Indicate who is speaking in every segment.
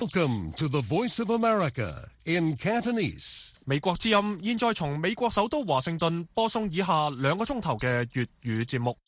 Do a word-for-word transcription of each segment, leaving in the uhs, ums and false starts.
Speaker 1: Welcome to the Voice of America in Cantonese.
Speaker 2: 美國之音現在從美國首都華盛頓播送以下兩個鐘頭嘅粵語節目。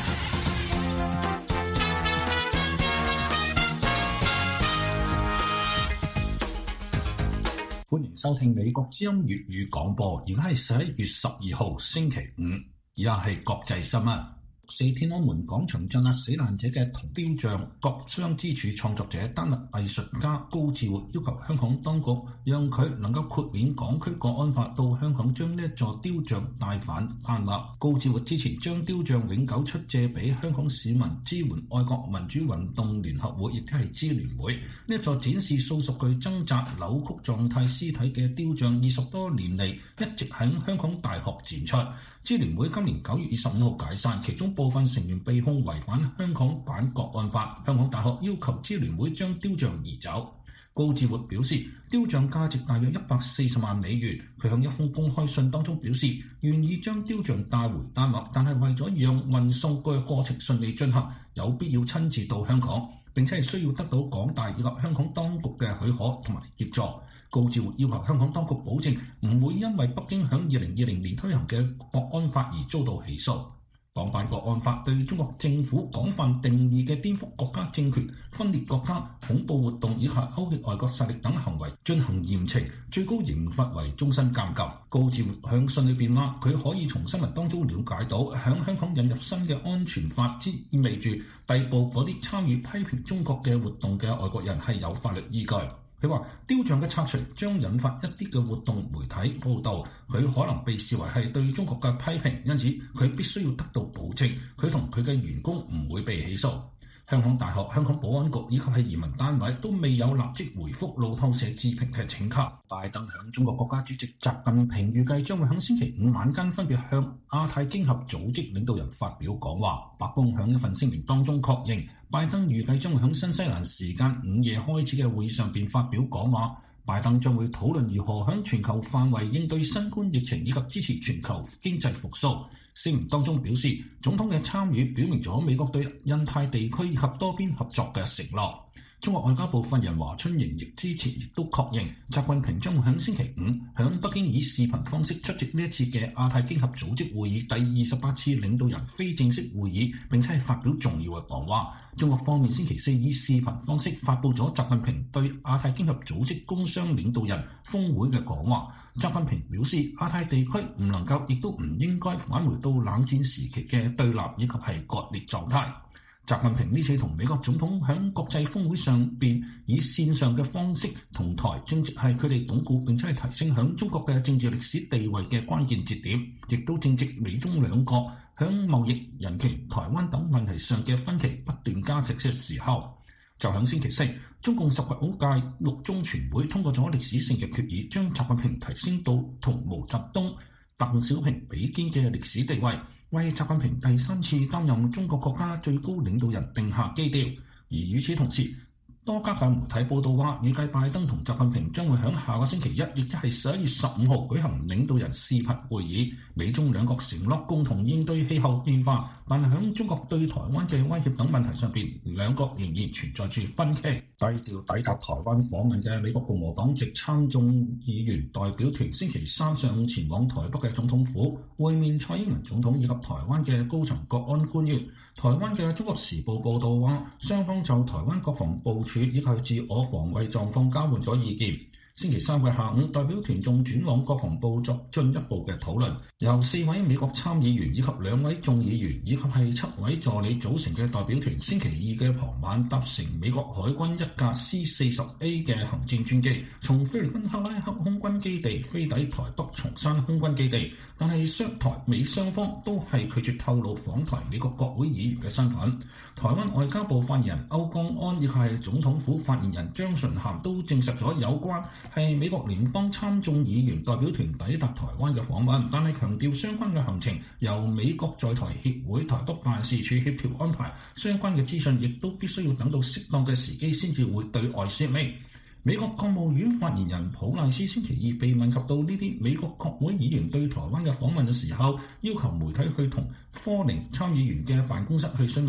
Speaker 3: 歡迎收聽美國之音粵語廣播，而家係十一月十二號星期五，而家係國際新聞。四天安門廣場鎮壓死難者嘅銅雕像國殤之柱創作者丹麥藝術家高志活要求香港當局讓佢能夠豁免港區國安法到香港將呢一座雕像帶返丹麥。高志活之前將雕像永久出借俾香港市民支援愛國民主運動聯合會，亦即係支聯會。呢一座展示數十具掙扎扭曲狀態屍體嘅雕像，二十多年嚟一直喺香港大學展出。支聯會今年九月二十五號解散，其中部分成員被控違反香港版國安法。香港大學要求支聯會將雕像移走。高志活表示，雕像價值大約一百四十萬美元。佢向一封公開信當中表示，願意將雕像帶回丹麥，但係為咗讓運送嘅過程順利進行，有必要親自到香港，並且係需要得到港大以及香港當局嘅許可同埋協助。高志活要求香港當局保證唔會因為北京響二零二零年推行嘅國安法而遭到起訴。港版國安法對中國政府廣泛定義嘅顛覆國家政權、分裂國家、恐怖活動以及勾結外國勢力等行為進行嚴懲，最高刑罰為終身監禁。高志活向信裏邊話，佢可以從新聞當中了解到，響香港引入新嘅安全法，之意味住逮捕嗰啲參與批評中國嘅活動嘅外國人係有法律依據。佢話雕像嘅拆除將引發一啲嘅活動媒體報導，佢可能被視為係對中國嘅批評，因此佢必須要得到保證，佢同佢嘅員工唔會被起訴。香港大學、香港保安局以及係移民單位都未有立即回覆路透社置評嘅請求。拜登向中國國家主席習近平預計將會喺星期五晚間分別向亞太經合組織領導人發表講話。白宮響一份聲明當中確認，拜登預計將會喺新西蘭時間午夜開始嘅會議上邊發表講話。拜登將會討論如何響全球範圍應對新冠疫情以及支持全球經濟復甦。聲明當中表示，總統嘅參與表明咗美國對印太地區以及多邊合作嘅承諾。中國外交部發言人華春瑩亦之前亦都確認，習近平將會喺星期五響北京以視頻方式出席呢一次嘅亞太經合組織會議第二十八次領導人非正式會議，並且係發表重要嘅講話。中國方面星期四以視頻方式發布咗習近平對亞太經合組織工商領導人峰會嘅講話。習近平表示，亞太地區唔能夠亦都唔應該返回到冷戰時期嘅對立以及係割裂狀態。習近平呢次同美國總統喺國際峰會上邊以線上嘅方式同台，正值係佢哋鞏固並且係提升響中國嘅政治歷史地位嘅關鍵節點，亦都正值美中兩國響貿易、人權、台灣等問題上嘅分歧不斷加劇嘅時候。就喺星期四，中共十九屆六中全會通過咗歷史性嘅決議，將習近平提升到同毛澤東、鄧小平比肩嘅歷史地位，為習近平第三次擔任中國國家最高領導人定下基調。而與此同時，多家嘅媒體報道話，預計拜登同習近平將會喺下個星期一，亦即係十一月十五號舉行領導人視頻會議。美中兩國承諾共同應對氣候變化，但係喺中國對台灣嘅威脅等問題上邊，兩國仍然存在住分歧。低調抵達台灣訪問嘅美國共和黨籍參眾議員代表團星期三上午前往台北嘅總統府會面蔡英文總統以及台灣嘅高層國安官員。台灣嘅《中國時報》報道話，雙方就台灣國防部署以及自我防衛狀況交換咗意見。星期三嘅下午，代表團仲轉往國防部作進一步嘅討論。由四位美國參議員以及兩位眾議員以及係七位助理組成嘅代表團，星期二嘅傍晚搭乘美國海軍一架 C 四十 A 嘅行政專機，從菲律賓克拉克空軍基地飛抵台北松山空軍基地。但係雙台美雙方都係拒絕透露訪台美國國會議員嘅身份。台灣外交部發言人歐江安以及係總統府發言人張純涵都證實咗有關係美國聯邦參眾議員代表團抵達台灣嘅訪問，但係強調相關嘅行程由美國在台協會台北辦事處協調安排，相關嘅資訊亦都必須要等到適當嘅時機先至會對外説明。美國國務院發言人普賴斯星期二被問及到呢啲美國國會議員對台灣嘅訪問嘅時候，要求媒體去同科寧參議員嘅辦公室去詢問。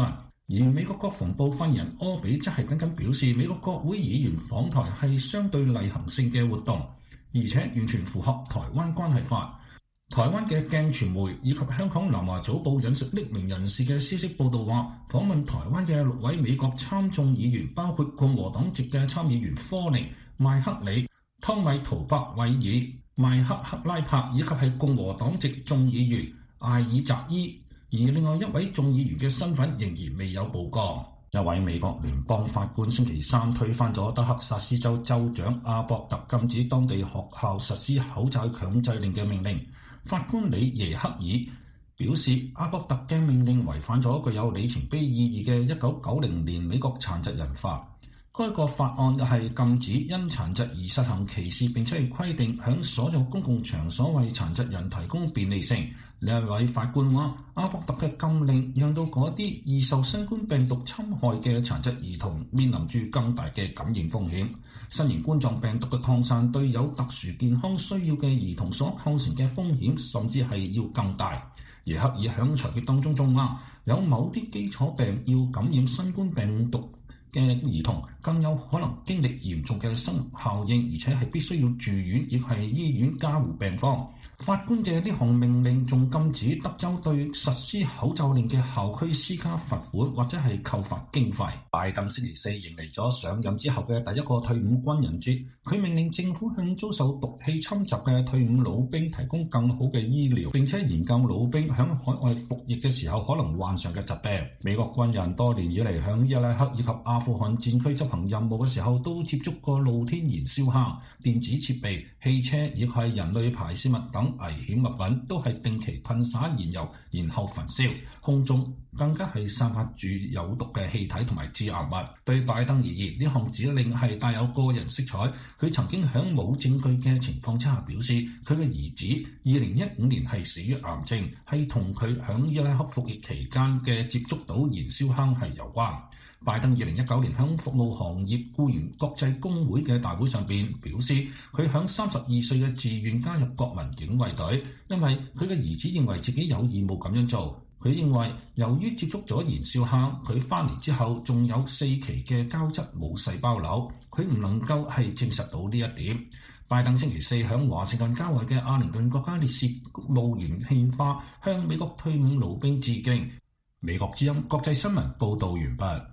Speaker 3: 而美國國防部發言人柯比則係僅僅表示，美國國會議員訪台係相對例行性嘅活動，而且完全符合台灣關係法。台灣嘅鏡傳媒以及香港南華早報引述匿名人士嘅消息報道話，訪問台灣嘅六位美國參眾議員，包括共和黨籍嘅參議員科寧、麥克里、湯米圖伯韋爾、麥克克拉柏，以及係共和黨籍眾議員艾爾澤伊。而另外一位眾議員嘅身份仍然未有曝光。一位美國聯邦法官星期三推翻咗德克薩斯州州長阿博特禁止當地學校實施口罩強制令嘅命令。法官李耶克爾表示，阿博特嘅命令違反咗具有里程碑意義嘅一九九零年美國殘疾人法。該個法案又係禁止因殘疾而實行歧視，並且係規定響所有公共場所為殘疾人提供便利性。另一位法官話，阿博特嘅禁令讓到嗰啲易受新冠病毒侵害嘅殘疾兒童面臨住更大嘅感染風險。新型冠狀病毒嘅擴散對有特殊健康需要嘅兒童所構成嘅風險甚至係要更大。耶克爾響裁決當中仲話，有某啲基礎病要感染新冠病毒嘅兒童更有可能經歷嚴重嘅生物效應，而且係必須要住院，亦係醫院加護病房。法官嘅呢項命令仲禁止德州對實施口罩令嘅校區施加罰款或者係扣發經費。拜登星期四迎嚟咗上任之後嘅第一個退伍軍人節，佢命令政府向遭受毒氣侵襲嘅退伍老兵提供更好嘅醫療，並且研究老兵響海外服役嘅時候可能患上嘅疾病。美國軍人多年以嚟響伊拉克以及阿富汗戰區執行任務嘅時候都接觸過露天燃燒坑、電子設備、汽車亦係人類排泄物等危險物品，都係定期噴灑燃油然後焚燒，空中更加係散發住有毒嘅氣體同埋致癌物。對拜登而言，呢項指令係帶有個人色彩。佢曾經喺冇證據嘅情況之下表示，佢嘅兒子二零一五年係死於癌症，係同佢喺伊拉克服役期間嘅接觸到燃燒坑係有關。拜登二零一九年喺服務行業僱員國際工會嘅大會上邊表示，佢喺三十二歲嘅自願加入國民警衛隊，因為佢嘅兒子認為自己有義務咁樣做。佢認為由於接觸咗燃燒坑，佢翻嚟之後仲有四期嘅膠質冇細胞瘤，佢唔能夠係證實到呢一點。拜登星期四喺華盛頓郊外嘅阿靈頓國家烈士墓園獻花，向美國退伍老兵致敬。美國之音國際新聞報導完畢。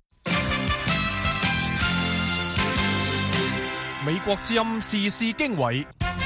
Speaker 2: 美國之音時事經緯，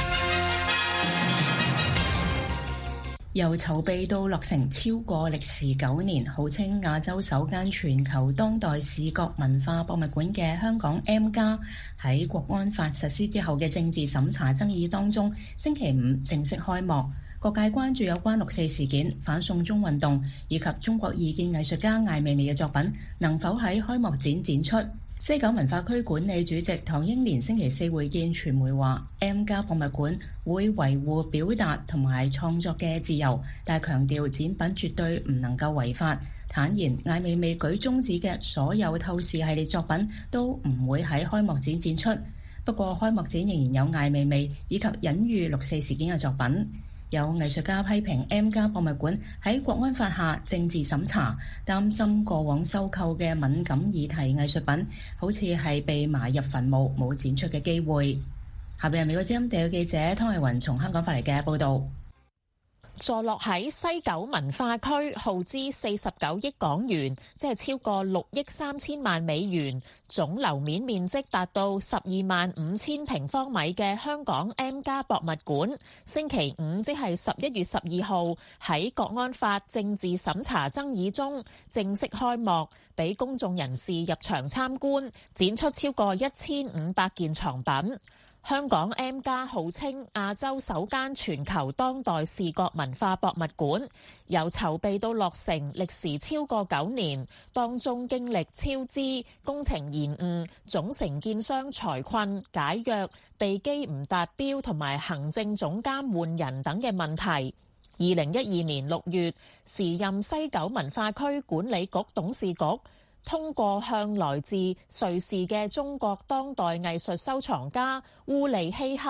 Speaker 4: 由籌備到落成超過歷時九年，號稱亞洲首間全球當代視覺文化博物館嘅香港 M+，喺國安法實施之後嘅政治審查爭議當中，星期五正式開幕。各界關注有關六四事件、反送中運動以及中國異見藝術家艾未未嘅作品能否喺開幕展展出。西九文化區管理主席唐英年星期四會見傳媒話 M+ 博物館會維護表達同埋創作嘅自由，但係強調展品絕對唔能夠違法。坦言艾未未舉中指嘅所有透視系列作品都唔會喺開幕展展出。不過開幕展仍然有艾未未以及隱喻六四事件嘅作品。有藝術家批評 M+ 博物館喺國安法下政治審查，擔心過往收購嘅敏感議題藝術品好似係被埋入墳墓，冇展出嘅機會。下邊係美國之音地記者湯慧雲從香港發嚟嘅報導。
Speaker 5: 坐落喺西九文化區，耗資四十九億港元，即係超過六億三千萬美元，總樓面面積達到十二萬五千平方米嘅香港 M+ 博物館，星期五即係十一月十二號喺國安法政治審查爭議中正式開幕，俾公眾人士入場參觀，展出超過一千五百件藏品。香港 M+ 號稱亞洲首間全球當代視覺文化博物館，由籌備到落成歷時超過九年，當中經歷超支、工程延誤、總承建商財困、解約、地基唔達標同埋行政總監換人等嘅問題。二零一二年六月，時任西九文化區管理局董事局通過向來自瑞士嘅中國當代藝術收藏家烏利希克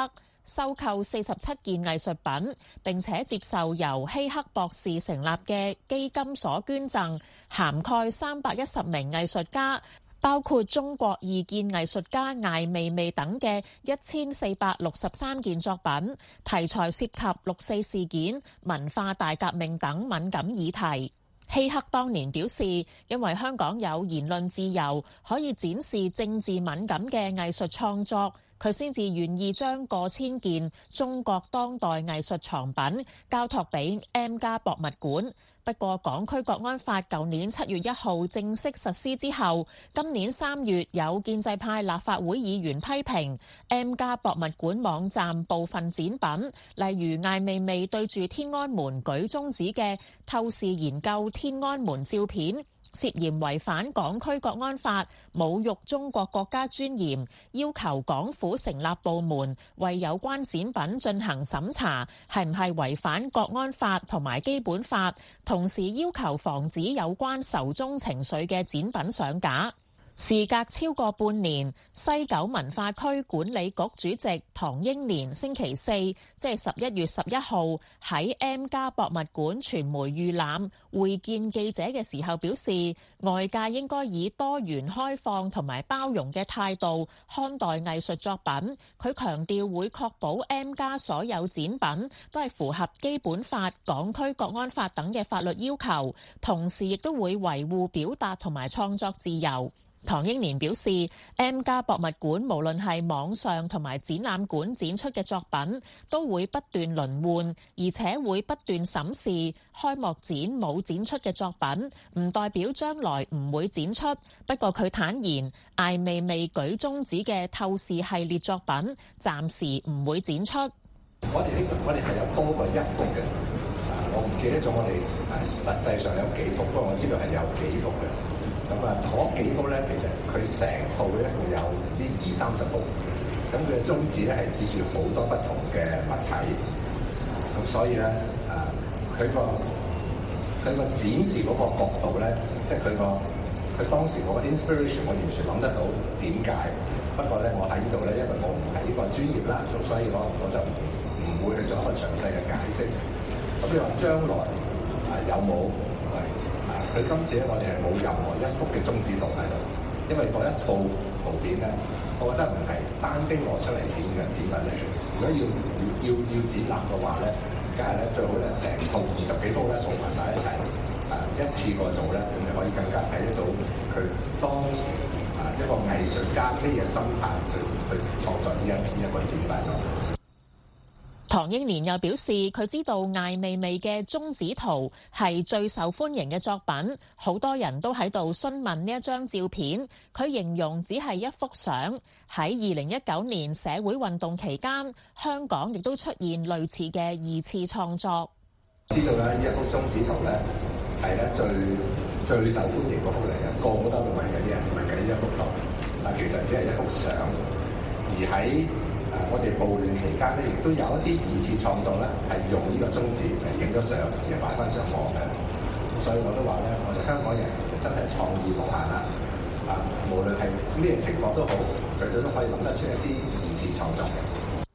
Speaker 5: 收購四十七件藝術品，並且接受由希克博士成立嘅基金所捐贈，涵蓋三百一十名藝術家，包括中國異見藝術家艾未未等嘅一千四百六十三件作品，題材涉及六四事件、文化大革命等敏感議題。希克當年表示，因為香港有言論自由，可以展示政治敏感嘅藝術創作，佢先至願意將過千件中國當代藝術藏品交託俾 M+ 博物館。不過，港區國安法舊年七月一號正式實施之後，今年三月有建制派立法會議員批評 M+ 博物館網站部分展品，例如艾未未對住天安門舉中指嘅透視研究天安門照片，涉嫌違反港區國安法，侮辱中國國家尊嚴，要求港府成立部門為有關展品進行審查，係唔係違反國安法同埋基本法，同時要求防止有關仇中情緒嘅展品上架。事隔超過半年，西九文化區管理局主席唐英年星期四，即係十一月十一號喺 M+ 博物館傳媒預覽會見記者嘅時候表示，外界應該以多元開放同埋包容嘅態度看待藝術作品。佢強調會確保 M+ 所有展品都係符合基本法、港區國安法等嘅法律要求，同時亦都會維護表達同埋創作自由。唐英年表示 M+ 博物館無論係網上同埋展覽館展出嘅作品，都會不斷輪換，而且會不斷審視。開幕展冇展出嘅作品，唔代表將來唔會展出。不過佢坦言，艾未未舉中指嘅透視系列作品，暫時唔會展出。
Speaker 6: 我哋呢個我哋係有多過一幅嘅，我唔記得咗我哋實際上有幾幅，不過我知道係有幾幅嘅。咁啊，嗰幾幅咧，其實佢成套咧，共有唔知二三十幅。咁佢嘅宗旨咧係指住好多不同嘅物體。咁所以咧，啊，佢個佢個展示嗰個角度咧，即係佢個佢當時嗰個 inspiration，我完全諗得到點解。不過咧，我喺呢度咧，因為我唔係呢個專業啦，咁所以我我就唔會去做一個詳細嘅解釋。咁你話將來啊有冇？佢今次咧，我哋係冇任何一幅嘅中指圖喺度，因為嗰一套圖片咧，我覺得唔係單丁攞出嚟展嘅展品嚟。如果要要要展覽嘅話咧，梗係咧最好咧成套二十幾幅咧，做埋晒一齊，誒一次過做咧，咁你可以更加睇得到佢當時啊一個藝術家咩嘢心態去去創作呢一呢一個展品咯。
Speaker 5: 唐英年又表示，佢知道艾未未嘅中指圖係最受歡迎嘅作品，好多人都喺度詢問呢一張照片。佢形容只係一幅相。喺二零一九年社會運動期間，香港亦都出現類似嘅二次創作。
Speaker 6: 知道咧，呢一幅中指圖咧係咧最最受歡迎嗰幅嚟嘅，個個都問緊啲人問緊呢一幅圖。嗱，其實只係一幅相，而喺我哋暴亂期間咧，亦都有一啲二次創作咧，係用呢個中指嚟影咗相，而擺翻上網嘅。所以我都話咧，我哋香港人真係創意無限啦！啊，無論係咩情況都好，佢哋都可以諗得出一啲二次創作嘅。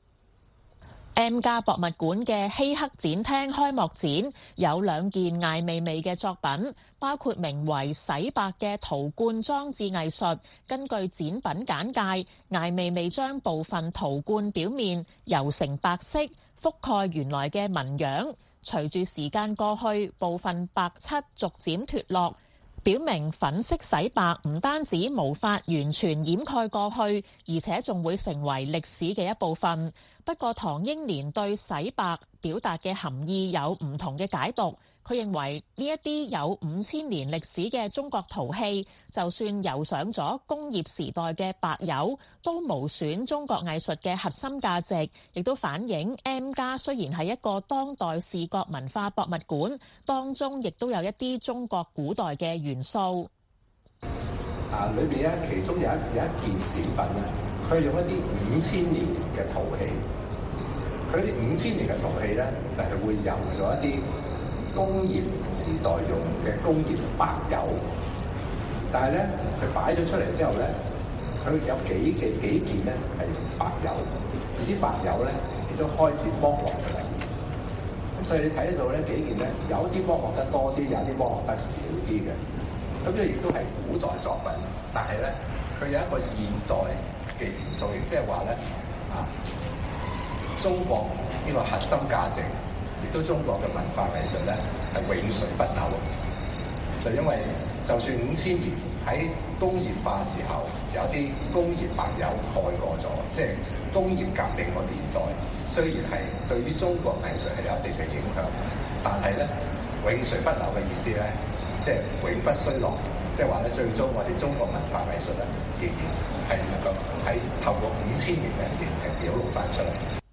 Speaker 5: M+ 博物館嘅希克展廳開幕展有兩件艾未未嘅作品，包括名為洗白嘅陶罐裝置藝術。根據展品簡介，艾未未將部分陶罐表面油成白色，覆蓋原來嘅紋樣。隨住時間過去，部分白漆逐漸脫落，表明粉色洗白唔單止無法完全掩蓋過去，而且仲會成為歷史嘅一部分。不過，唐英年對洗白表達嘅含義有唔同嘅解讀。佢認為呢一啲有五千年歷史嘅中國陶器，就算油上咗工業時代嘅白油，都無損中國藝術嘅核心價值，亦都反映 M+ 雖然係一個當代視覺文化博物館，當中亦都有一啲中國古代嘅元素。
Speaker 6: 啊，裏邊咧其中有一有一件展品咧，佢係用一啲五千年嘅陶器，佢啲五千年嘅陶器咧就係、是、會油咗一啲工業時代用嘅工業白油，但係咧佢擺咗出嚟之後咧，佢有幾幾幾件咧係白油，而啲白油咧都開始剝落㗎啦。咁所以你睇得到咧幾件咧，有啲剝落得多啲，有啲剝落得少啲嘅。咁呢亦都係古代作品，但係咧佢有一個現代嘅元素，亦即係話咧啊，中國呢個核心價值，亦都中國嘅文化藝術咧係永垂不朽。就因為就算五千年喺工業化時候，有啲工業盟友蓋過咗，即係工業革命個年代，雖然係對於中國藝術係有一定嘅影響，但係咧永垂不朽嘅意思咧，即係永不衰落，即係話咧最終我哋中國文化藝術咧仍然係能夠喺透過五千年嘅年係表露翻出嚟。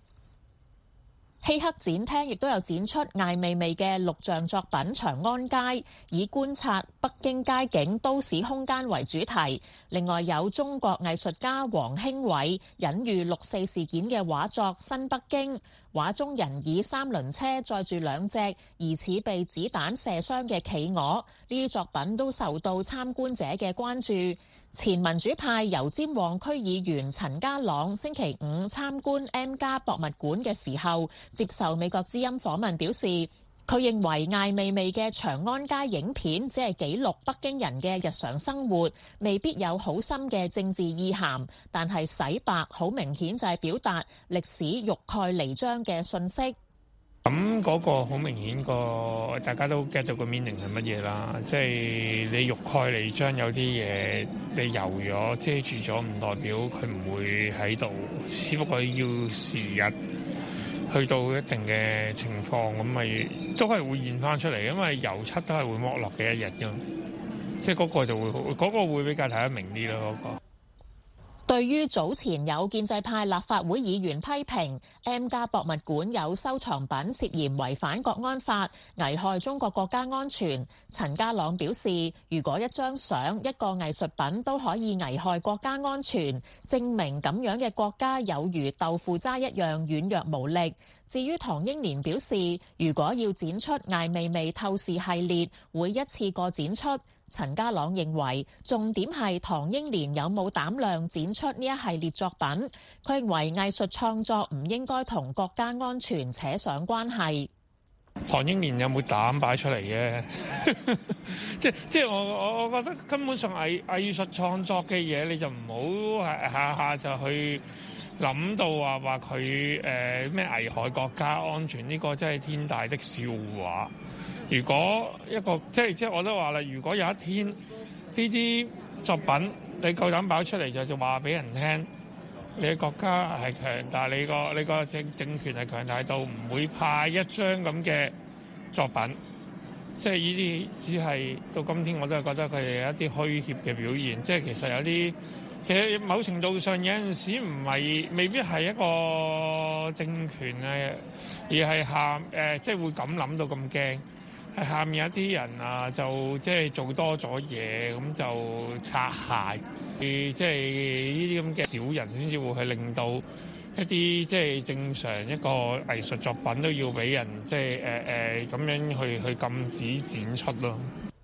Speaker 5: 希克展廳亦都有展出艾未未嘅錄像作品《長安街》，以觀察北京街景、都市空間為主題。另外有中國藝術家黃興偉隱喻六四事件嘅畫作《新北京》，畫中人以三輪車載住兩隻疑似被子彈射傷嘅企鵝，呢啲作品都受到參觀者嘅關注。前民主派油尖旺區議員陳家朗星期五參觀 M+ 博物館嘅時候，接受美國之音訪問表示，佢認為艾未未嘅長安街影片只係記錄北京人嘅日常生活，未必有好深嘅政治意涵，但係洗白好明顯就係表達歷史欲蓋彌彰嘅信息。
Speaker 7: 咁嗰個好明顯個，大家都 get 到個 meaning 係乜嘢啦？即係你欲蓋彌彰，有啲嘢你油咗遮住咗，唔代表佢唔會喺度，只不過要時日去到一定嘅情況，咁咪都係會現翻出嚟，因為油漆都係會剝落嘅一日㗎。即係嗰個就會，嗰個會比較睇得明啲咯，嗰個。
Speaker 5: 對於早前有建制派立法會議員批評 M+ 博物館有收藏品涉嫌違反國安法，危害中國國家安全，陳家朗表示，如果一張相、一個藝術品都可以危害國家安全，證明咁樣嘅國家有如豆腐渣一樣軟弱無力。至於唐英年表示，如果要展出艾未未透視系列，會一次過展出。陳家朗認為重點係唐英年有冇膽量展出呢一系列作品。佢認為藝術創作唔應該同國家安全扯上關係。
Speaker 7: 唐英年有冇膽擺出嚟嘅？即即係我我我覺得根本上藝藝術創作嘅嘢，你就唔好下下就去諗到話話佢誒咩危害國家安全，呢個真係天大的笑話。如果一個即係即係我都話啦，如果有一天呢啲作品你夠膽擺出嚟，就就話俾人聽，你嘅國家係強大，你個你個政政權係強大到唔會派一張咁嘅作品。即係呢啲只係到今天我都係覺得佢哋有一啲虛怯嘅表現。即係其實有啲其實某程度上有陣時唔係未必係一個政權啊，而係下誒即係會咁諗到咁驚。下面有啲人啊，就即係做多咗嘢，咁就擦鞋，即係呢啲咁嘅小人先至會去令到一啲即係正常一個藝術作品都要俾人即係誒誒咁樣去去禁止展出咯。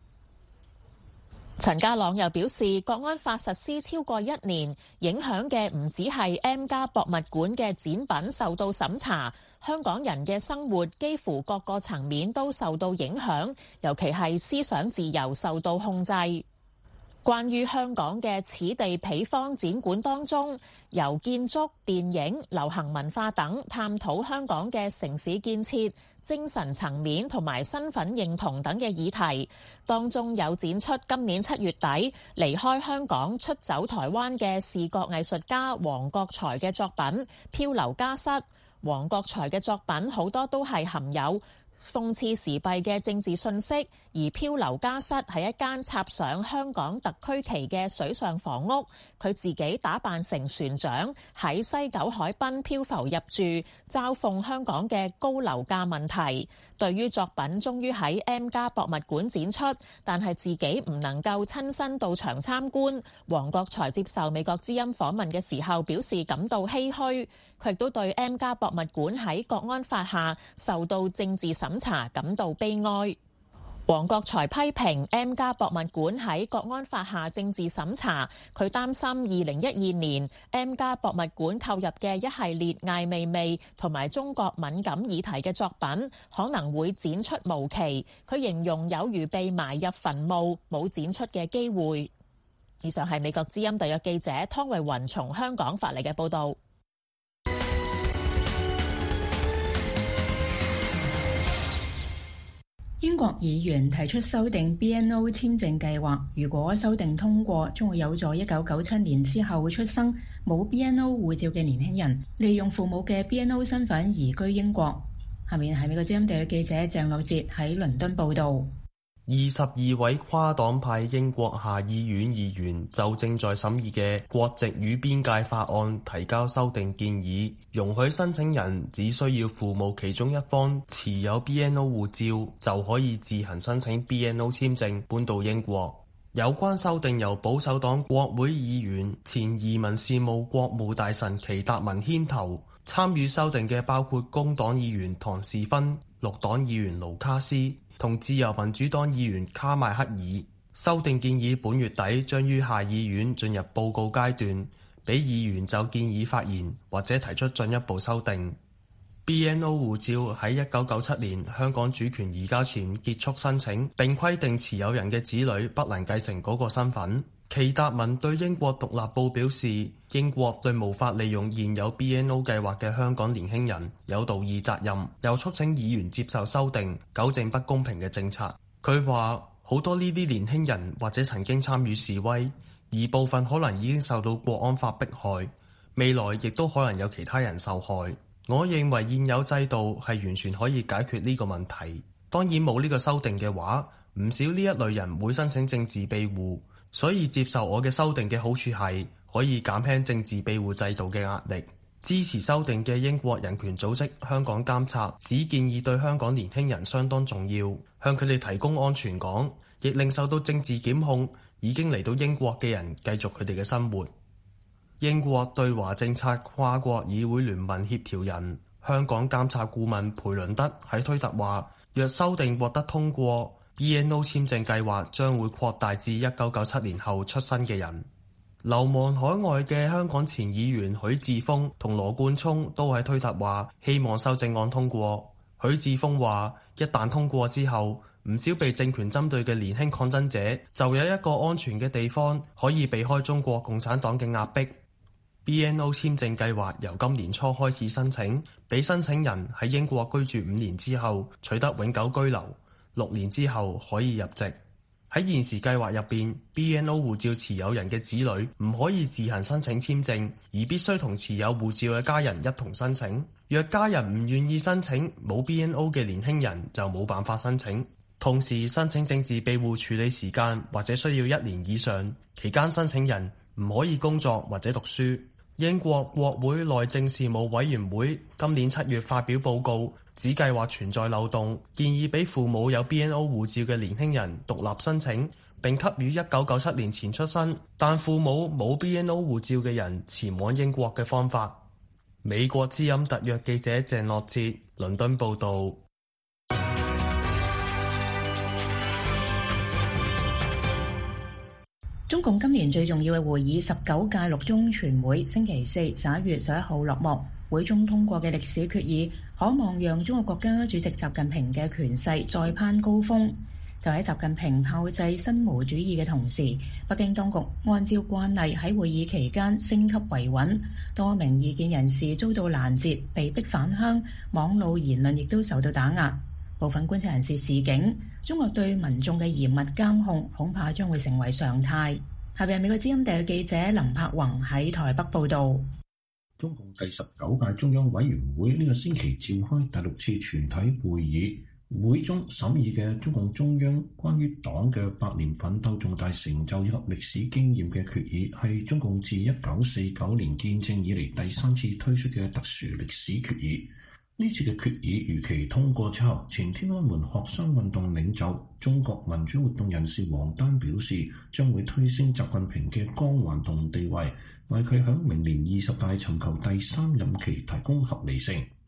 Speaker 5: 陳家朗又表示，國安法實施超過一年，影響嘅唔止係 M+ 博物館嘅展品受到審查，香港人嘅生活幾乎各個層面都受到影響，尤其係思想自由受到控制。關於香港嘅此地彼方展館當中，由建築、電影、流行文化等探討香港嘅城市建設、精神層面同埋身份認同等嘅議題。當中有展出今年七月底離開香港出走台灣嘅視覺藝術家黃國財嘅作品《漂流家室》。黃國財嘅作品好多都係含有諷刺時弊嘅政治信息，而漂流家室係一間插上香港特區旗嘅水上房屋，佢自己打扮成船長喺西九海濱漂浮入住，嘲諷香港嘅高樓價問題。對於作品終於喺 M+ 博物館展出，但係自己唔能夠親身到場參觀，黃國財接受美國之音訪問嘅時候表示感到唏噓。佢亦都對 M+ 博物館喺國安法下受到政治審查感到悲哀。 黃國財批評 M+ 博物館喺國安法下政治審查，佢擔心二零一二年 M+ 博物館購入嘅一系列艾未未同埋中國敏感議題嘅作品可能會展出無期，佢形容有如被埋入墳墓，冇展出嘅機會。以上係美國之音特約記者湯慧雲從香港發嚟嘅報導。
Speaker 4: 英國議員提出修訂 B N O 簽證計劃，如果修訂通過，將會有助一九九七年之後出生冇 B N O 護照嘅年輕人，利用父母嘅 B N O 身份移居英國。下面係美國之音特約記者鄭樂哲喺倫敦報導。
Speaker 8: 二十二位跨黨派英國下議院議員就正在審議嘅國籍與邊界法案提交修訂建議，容許申請人只需要父母其中一方持有 B N O 護照就可以自行申請 B N O 簽證搬到英國。有關修訂由保守黨國會議員前移民事務國務大臣祁達文牽頭，參與修訂嘅包括工黨議員唐士芬、綠黨議員盧卡斯同自由民主黨議員卡邁克爾。修訂建議本月底將於下議院進入報告階段，俾議員就建議發言或者提出進一步修訂。B N O 護照喺一九九七年香港主權移交前結束申請，並規定持有人嘅子女不能繼承嗰個身份。祁達文對英國獨立報表示，英國對無法利用現有 B N O 計劃嘅香港年輕人有道義責任，又促請議員接受修訂，糾正不公平嘅政策。佢話好多呢啲年輕人或者曾經參與示威，而部分可能已經受到國安法迫害，未來亦都可能有其他人受害。我認為現有制度係完全可以解決呢個問題。當然冇呢個修訂嘅話，唔少呢一類人會申請政治庇護。所以接受我嘅修訂嘅好處係可以減輕政治庇護制度嘅壓力。支持修訂嘅英國人權組織香港監察只建議對香港年輕人相當重要，向佢哋提供安全港，亦令受到政治檢控已經嚟到英國嘅人繼續佢哋嘅生活。英國對華政策跨國議會聯盟協調人、香港監察顧問培倫德喺推特話，若修訂獲得通過，B N O 簽證計劃將會擴大至一九九七年後出生嘅人。流亡海外嘅香港前議員許智峰同羅冠聰都喺推特話希望修正案通過。許智峰話，一旦通過之後，唔少被政權針對嘅年輕抗爭者就有一個安全嘅地方可以避開中國共產黨嘅壓迫。B N O 簽證計劃由今年初開始申請，俾申請人喺英國居住五年之後取得永久居留，六年之後可以入籍。喺現時計劃入邊 B N O 護照持有人嘅子女唔可以自行申請簽證，而必須同持有護照嘅家人一同申請。若家人唔願意申請，冇 B N O 嘅年輕人就冇辦法申請。同時申請政治庇護處理時間或者需要一年以上，期間申請人唔可以工作或者讀書。英國國會內政事務委員會今年七月發表報告，指計劃存在漏洞，建議俾父母有 B N O 護照嘅年輕人獨立申請，並給予一九九七年前出生但父母冇 B N O 護照嘅人前往英國嘅方法。美國之音特約記者鄭樂哲，倫敦報導。
Speaker 4: 中共今年最重要嘅會議十九屆六中全會星期四十一月十一號落幕，會中通過嘅歷史決議可望讓中國國家主席習近平嘅權勢再攀高峰。就喺習近平炮製新毛主義嘅同時，北京當局按照慣例喺會議期間升級維穩，多名異見人士遭到攔截，被逼返鄉，網路言論亦都受到打壓。部分觀察人士示警，中國對民眾嘅嚴密監控恐怕將會成為常態。下邊係美國之音特約記者林柏宏喺台北報道。
Speaker 3: 中共第十九屆中央委員會呢個星期召開第六次全體會議，會中審議嘅中共中央關於黨嘅百年奮鬥重大成就以及歷史經驗嘅決議，係中共自一九四九年建政以嚟第三次推出嘅特殊歷史決議。呢次嘅決議如期通過之後，前天安門學生運動領袖、中國民主活動人士王丹表示，將會推升習近平嘅光環同地位，為佢響明年二十大尋求第三任期提供合理性。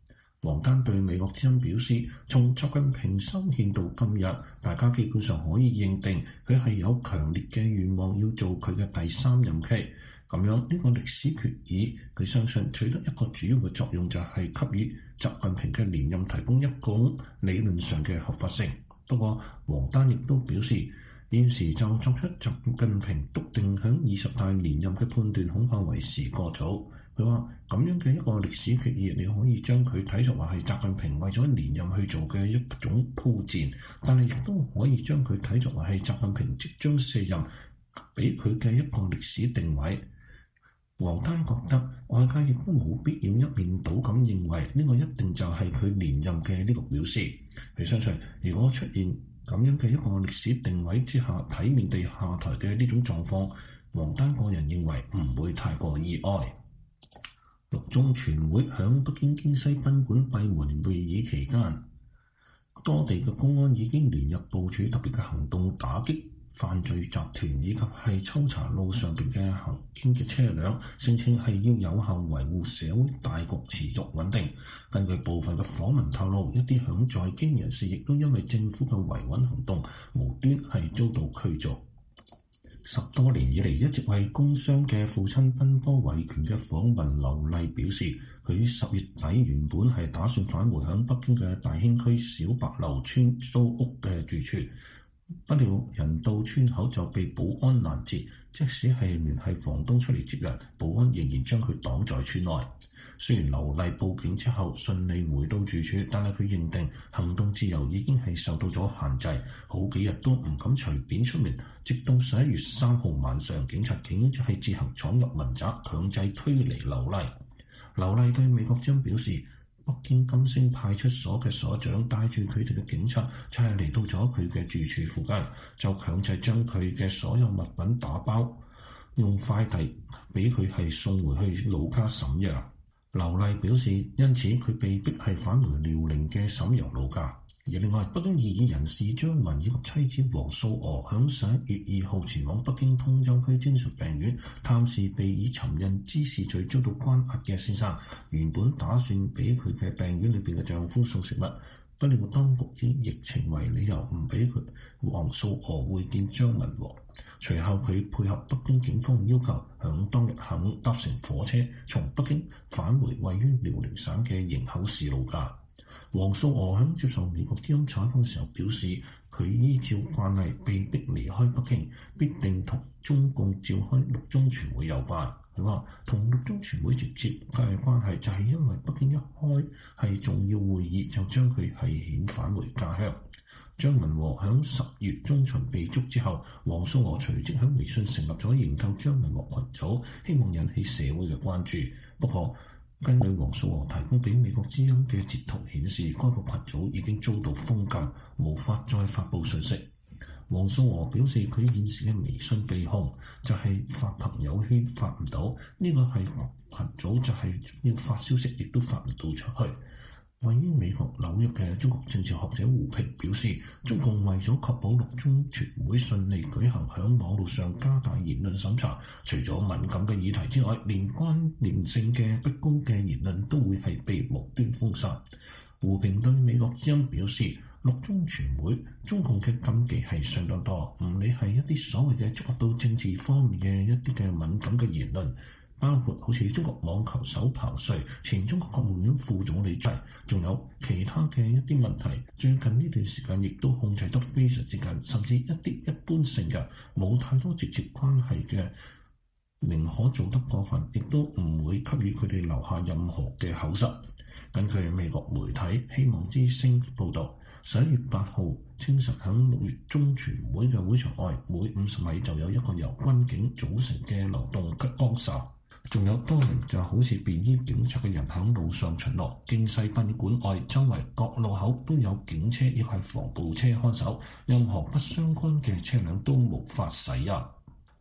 Speaker 3: 王丹對美國之音表示，從習近平修憲到今日，大家基本上可以認定佢係有強烈嘅願望要做佢嘅第三任期。咁樣呢個歷史決議，佢相信取得一個主要嘅作用就係給予習近平嘅連任提供一種理論上嘅合法性。不過，王丹亦都表示，現時就作出習近平篤定響二十大連任嘅判斷，恐怕為時過早。佢話咁樣嘅一個歷史決議，你可以將佢睇作話係習近平為咗連任去做嘅一種鋪墊，但係亦都可以將佢睇作話係習近平即將卸任俾佢嘅一個歷史定位。王丹覺得外界亦都冇必要一面倒咁認為呢個一定就係佢連任嘅呢個表示。佢相信如果出現咁樣嘅一個歷史定位之下體面地下台嘅呢種狀況，王丹個人認為唔會太過意外。六中全會響北京京西賓館閉門會議期間，多地嘅公安已經連日部署特別嘅行動，打擊犯罪集團以及係抽查路上邊嘅行經嘅車輛，聲稱係要有效維護社會大局持續穩定。根據部分嘅訪問透露，一啲響在京人士亦都因為政府嘅維穩行動，無端係遭到驅逐。十多年以嚟一直為工傷嘅父親奔波維權嘅訪問劉麗表示，佢十月底原本係打算返回響北京嘅大興區小白樓村租屋嘅住處，不料人到村口就被保安攔截，即使係聯繫房東出嚟接人，保安仍然將佢擋在村內。雖然劉麗報警之後順利回到住處，但係佢認定行動自由已經係受到咗限制，好幾日都唔敢隨便出門。直到十一月三號晚上，警察竟係自行闖入民宅，強制驅離劉麗。劉麗對美國之音表示，北京金星派出所嘅所長帶住佢哋嘅警察，就係嚟到咗佢嘅住處附近，就強制將佢嘅所有物品打包，用快遞俾佢係送回去老家瀋陽。劉麗表示，因此佢被逼係返回遼寧嘅瀋陽老家。而另外，北京異議人士張文以及妻子王素娥響十一月二號前往北京通州區精神病院探視被以尋釁滋事罪遭到關押嘅先生，原本打算俾佢嘅病院裏邊嘅丈夫送食物，不料當局以疫情為理由唔俾佢王素娥會見張文和。隨後佢配合北京警方嘅要求，響當日下午搭乘火車從北京返回位於遼寧省嘅營口市老家。王素娥響接受美國之音採訪時候表示，佢依照慣例被逼離開北京，必定同中共召開六中全會有關。佢話同六中全會直接嘅關係就係因為北京一開係重要會議，就將佢係遣返回家鄉。張文和響十月中旬被捉之後，王素娥隨即響微信成立咗研究張文和群組，希望引起社會嘅關注。不過根據王素娥提供俾美國之音嘅截圖顯示，該個群組已經遭到封禁，無法再發布信息。王素娥表示，佢現時嘅微信被控就係發朋友圈發唔到，呢、這個係群組就係要發消息亦都發唔到出去。位於美國紐約嘅中國政治學者胡平表示，中共為咗確保六中全會順利舉行，響網絡上加大言論審查，除咗敏感嘅議題之外，連關聯性嘅不公嘅言論都會係被無端封殺。胡平對美國之音表示，六中全會中共嘅禁忌係相當多，唔理係一啲所謂嘅觸及到政治方面嘅一啲嘅敏感嘅言論，包括好似中國網球手彭帥、前中國國務院副總理制，仲有其他嘅一啲問題。最近呢段時間亦都控制得非常之緊，甚至一啲一般性嘅冇太多直接關係嘅，寧可做得過分，亦都唔會給予佢哋留下任何嘅口實。根據美國媒體希望之聲報導，十一月八號清晨響六月中全會嘅會場外，每五十米就有一個由軍警組成嘅流動吉崗哨。仲有多名就好似便衣警察嘅人響路上巡邏，京西賓館外周圍各路口都有警車，亦係防暴車看守，任何不相關嘅車輛都無法駛入。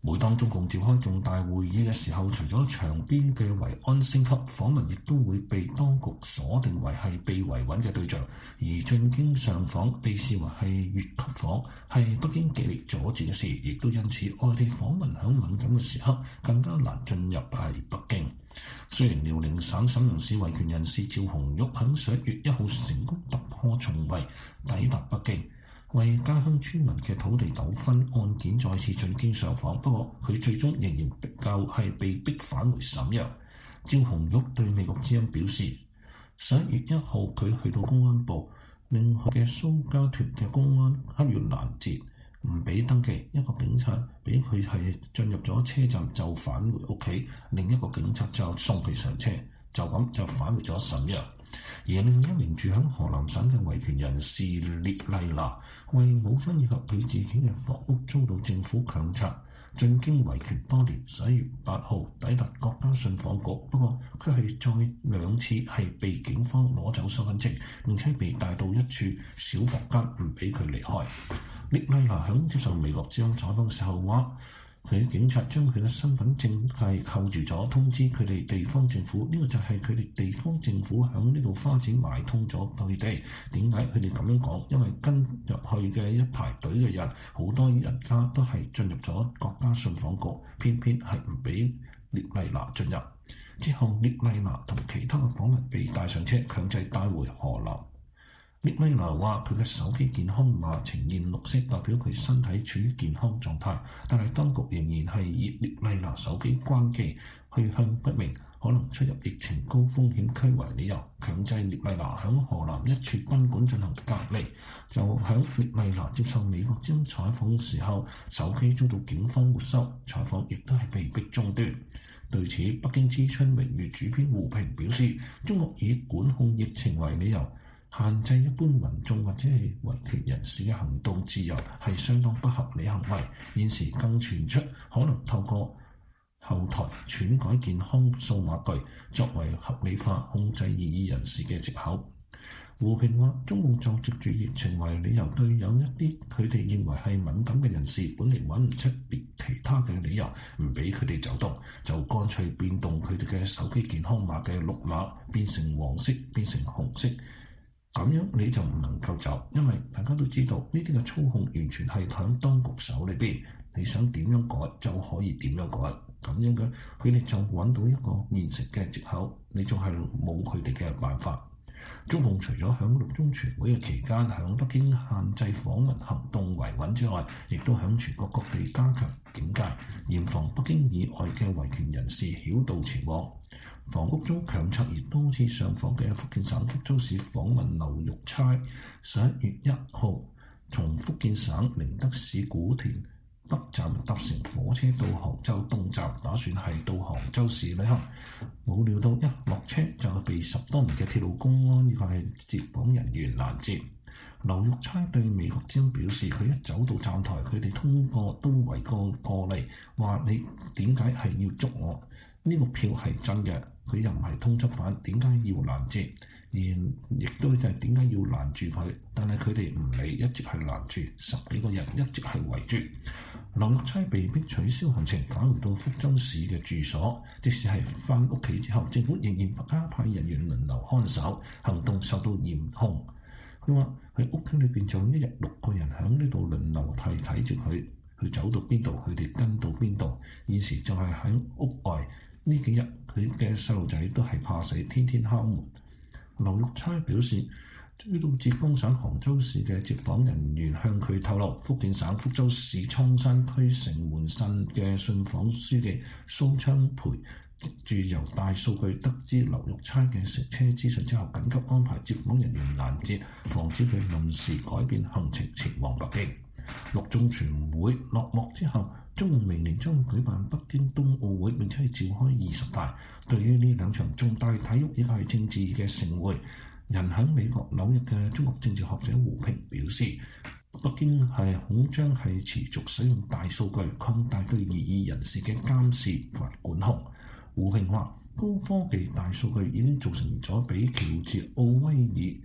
Speaker 3: 每當中共召開重大會議嘅時候，除咗場邊嘅維安升級，訪問亦都會被當局鎖定為係被維穩嘅對象，而進京上訪被視為係越級訪，係北京極力阻止嘅事，亦都因此外地訪問響敏感嘅時刻更加難進入係北京。雖然遼寧省瀋陽市維權人士趙紅玉響十一月一號成功突破重圍，抵達北京，為家鄉村民嘅土地糾紛案件再次進京上訪，不過佢最終仍然比較係被逼返回瀋陽。趙紅玉對美國之音表示，十一月一號佢去到公安部，令佢嘅蘇家屯嘅公安刻意攔截，唔俾登記，一個警察俾佢係進入咗車站就返回屋企，另一個警察就送佢上車，就咁就返回咗瀋陽。而另一名住響河南省嘅維權人士聶麗娜，為母親以及佢自己嘅房屋遭到政府強拆，進京維權多年，十一月八號抵達國家信訪局，不過佢係再兩次係被警方攞走身份證，並且被帶到一處小房間，唔俾佢離開。聶麗娜響接受美國之音採訪嘅時候話，佢警察將佢嘅身份證係扣住咗，通知佢哋地方政府，呢個就係佢哋地方政府響呢度花錢買通咗佢哋。點解佢哋咁樣講？因為跟入去嘅一排隊嘅人，好多人家都係進入咗國家信訪局，偏偏係唔俾聶麗娜進入。之後聶麗娜同其他嘅訪問被帶上車，強制帶回河南。聶麗娜話：佢嘅手機健康碼呈現綠色，代表佢身體處於健康狀態。但係當局仍然係以聶麗娜手機關機、去向不明、可能出入疫情高風險區為理由，強制聶麗娜響河南一處賓館進行隔離。就響聶麗娜接受美國之音採訪嘅時候，手機遭到警方沒收，採訪亦都係被逼中斷。對此，北京之春榮譽主編胡平表示：中國以管控疫情為理由，限制一般民眾或者係維權人士嘅行動自由係相當不合理行為。現時更傳出可能透過後台篡改健康數碼據作為合理化控制異議人士嘅藉口。胡平話：中共就藉住疫情為理由，對有一啲佢哋認為係敏感嘅人士，本嚟揾唔出別其他嘅理由，唔俾佢哋走動，就乾脆變動佢哋嘅手機健康碼嘅綠碼變成黃色，變成紅色。咁樣你就唔能夠走，因為大家都知道呢啲嘅操控完全係喺當局手裏邊，你想點樣改就可以點樣改，咁樣嘅佢哋就揾到一個現實嘅藉口，你仲係冇佢哋嘅辦法。中共除咗響六中全會嘅期間響北京限制訪問行動維穩之外，亦都響全國各地加強警戒，嚴防北京以外嘅維權人士繞道前往。房屋遭強拆而多次上訪嘅福建省福州市訪問劉玉釵，十一月一號從福建省寧德市古田北站搭乘火車到杭州東站，打算係到杭州市旅行，冇料到一落車就被十多名嘅鐵路公安以及係接訪人員攔截。劉玉釵對美國之音表示，佢一走到站台，佢哋通過都圍過過嚟，話你點解係要捉我？呢個票係真嘅，佢又唔係通緝犯，點解要攔截？而亦都就係點解要攔住佢？但係佢哋唔理，一直係攔住，十幾個人一直係圍住。劉玉釵被迫取消行程，返回到福州市嘅住所。即使係返屋企之後，政府仍然不加派人員輪流看守，行動受到嚴控。佢話喺屋企裏邊就一日六個人喺呢度輪流睇睇住佢，佢走到邊度，佢哋跟到邊度。現時就係喺屋外呢幾日，佢嘅細路仔都係怕死，天天敲門。劉玉釵表示，追到浙江省杭州市嘅接訪人員向佢透露，福建省福州市倉山區城門鎮嘅信訪書記蘇昌培住由大數據得知劉玉釵嘅乘車資訊之後，緊急安排接訪人員攔截，防止佢臨時改變行程前往北京。六中全會落幕之後，中共明年將會舉辦北京冬奧會，並且係召開二十大。對於呢兩場重大體育以及係政治嘅盛會，人喺美國紐約嘅中國政治學者胡平表示，北京係恐將係持續使用大數據擴大對異議人士嘅監視和管控。胡平話：高科技大數據已經造成咗比喬治奧威爾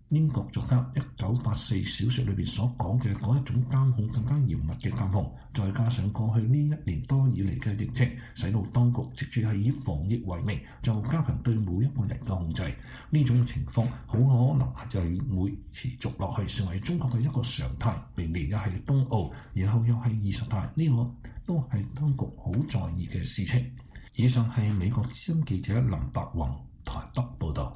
Speaker 3: 英國作家一九八四小說裏邊所講嘅嗰一種監控更加嚴密嘅監控，再加上過去呢一年多以嚟嘅疫情，使到當局藉住係以防疫為名，就加強對每一個人嘅控制。呢種情況好可能就會持續落去，成為中國嘅一個常態。明年又係冬奧，然後又係二十大，呢個都係當局好在意嘅事情。以上係美國資深記者林伯宏台北報導。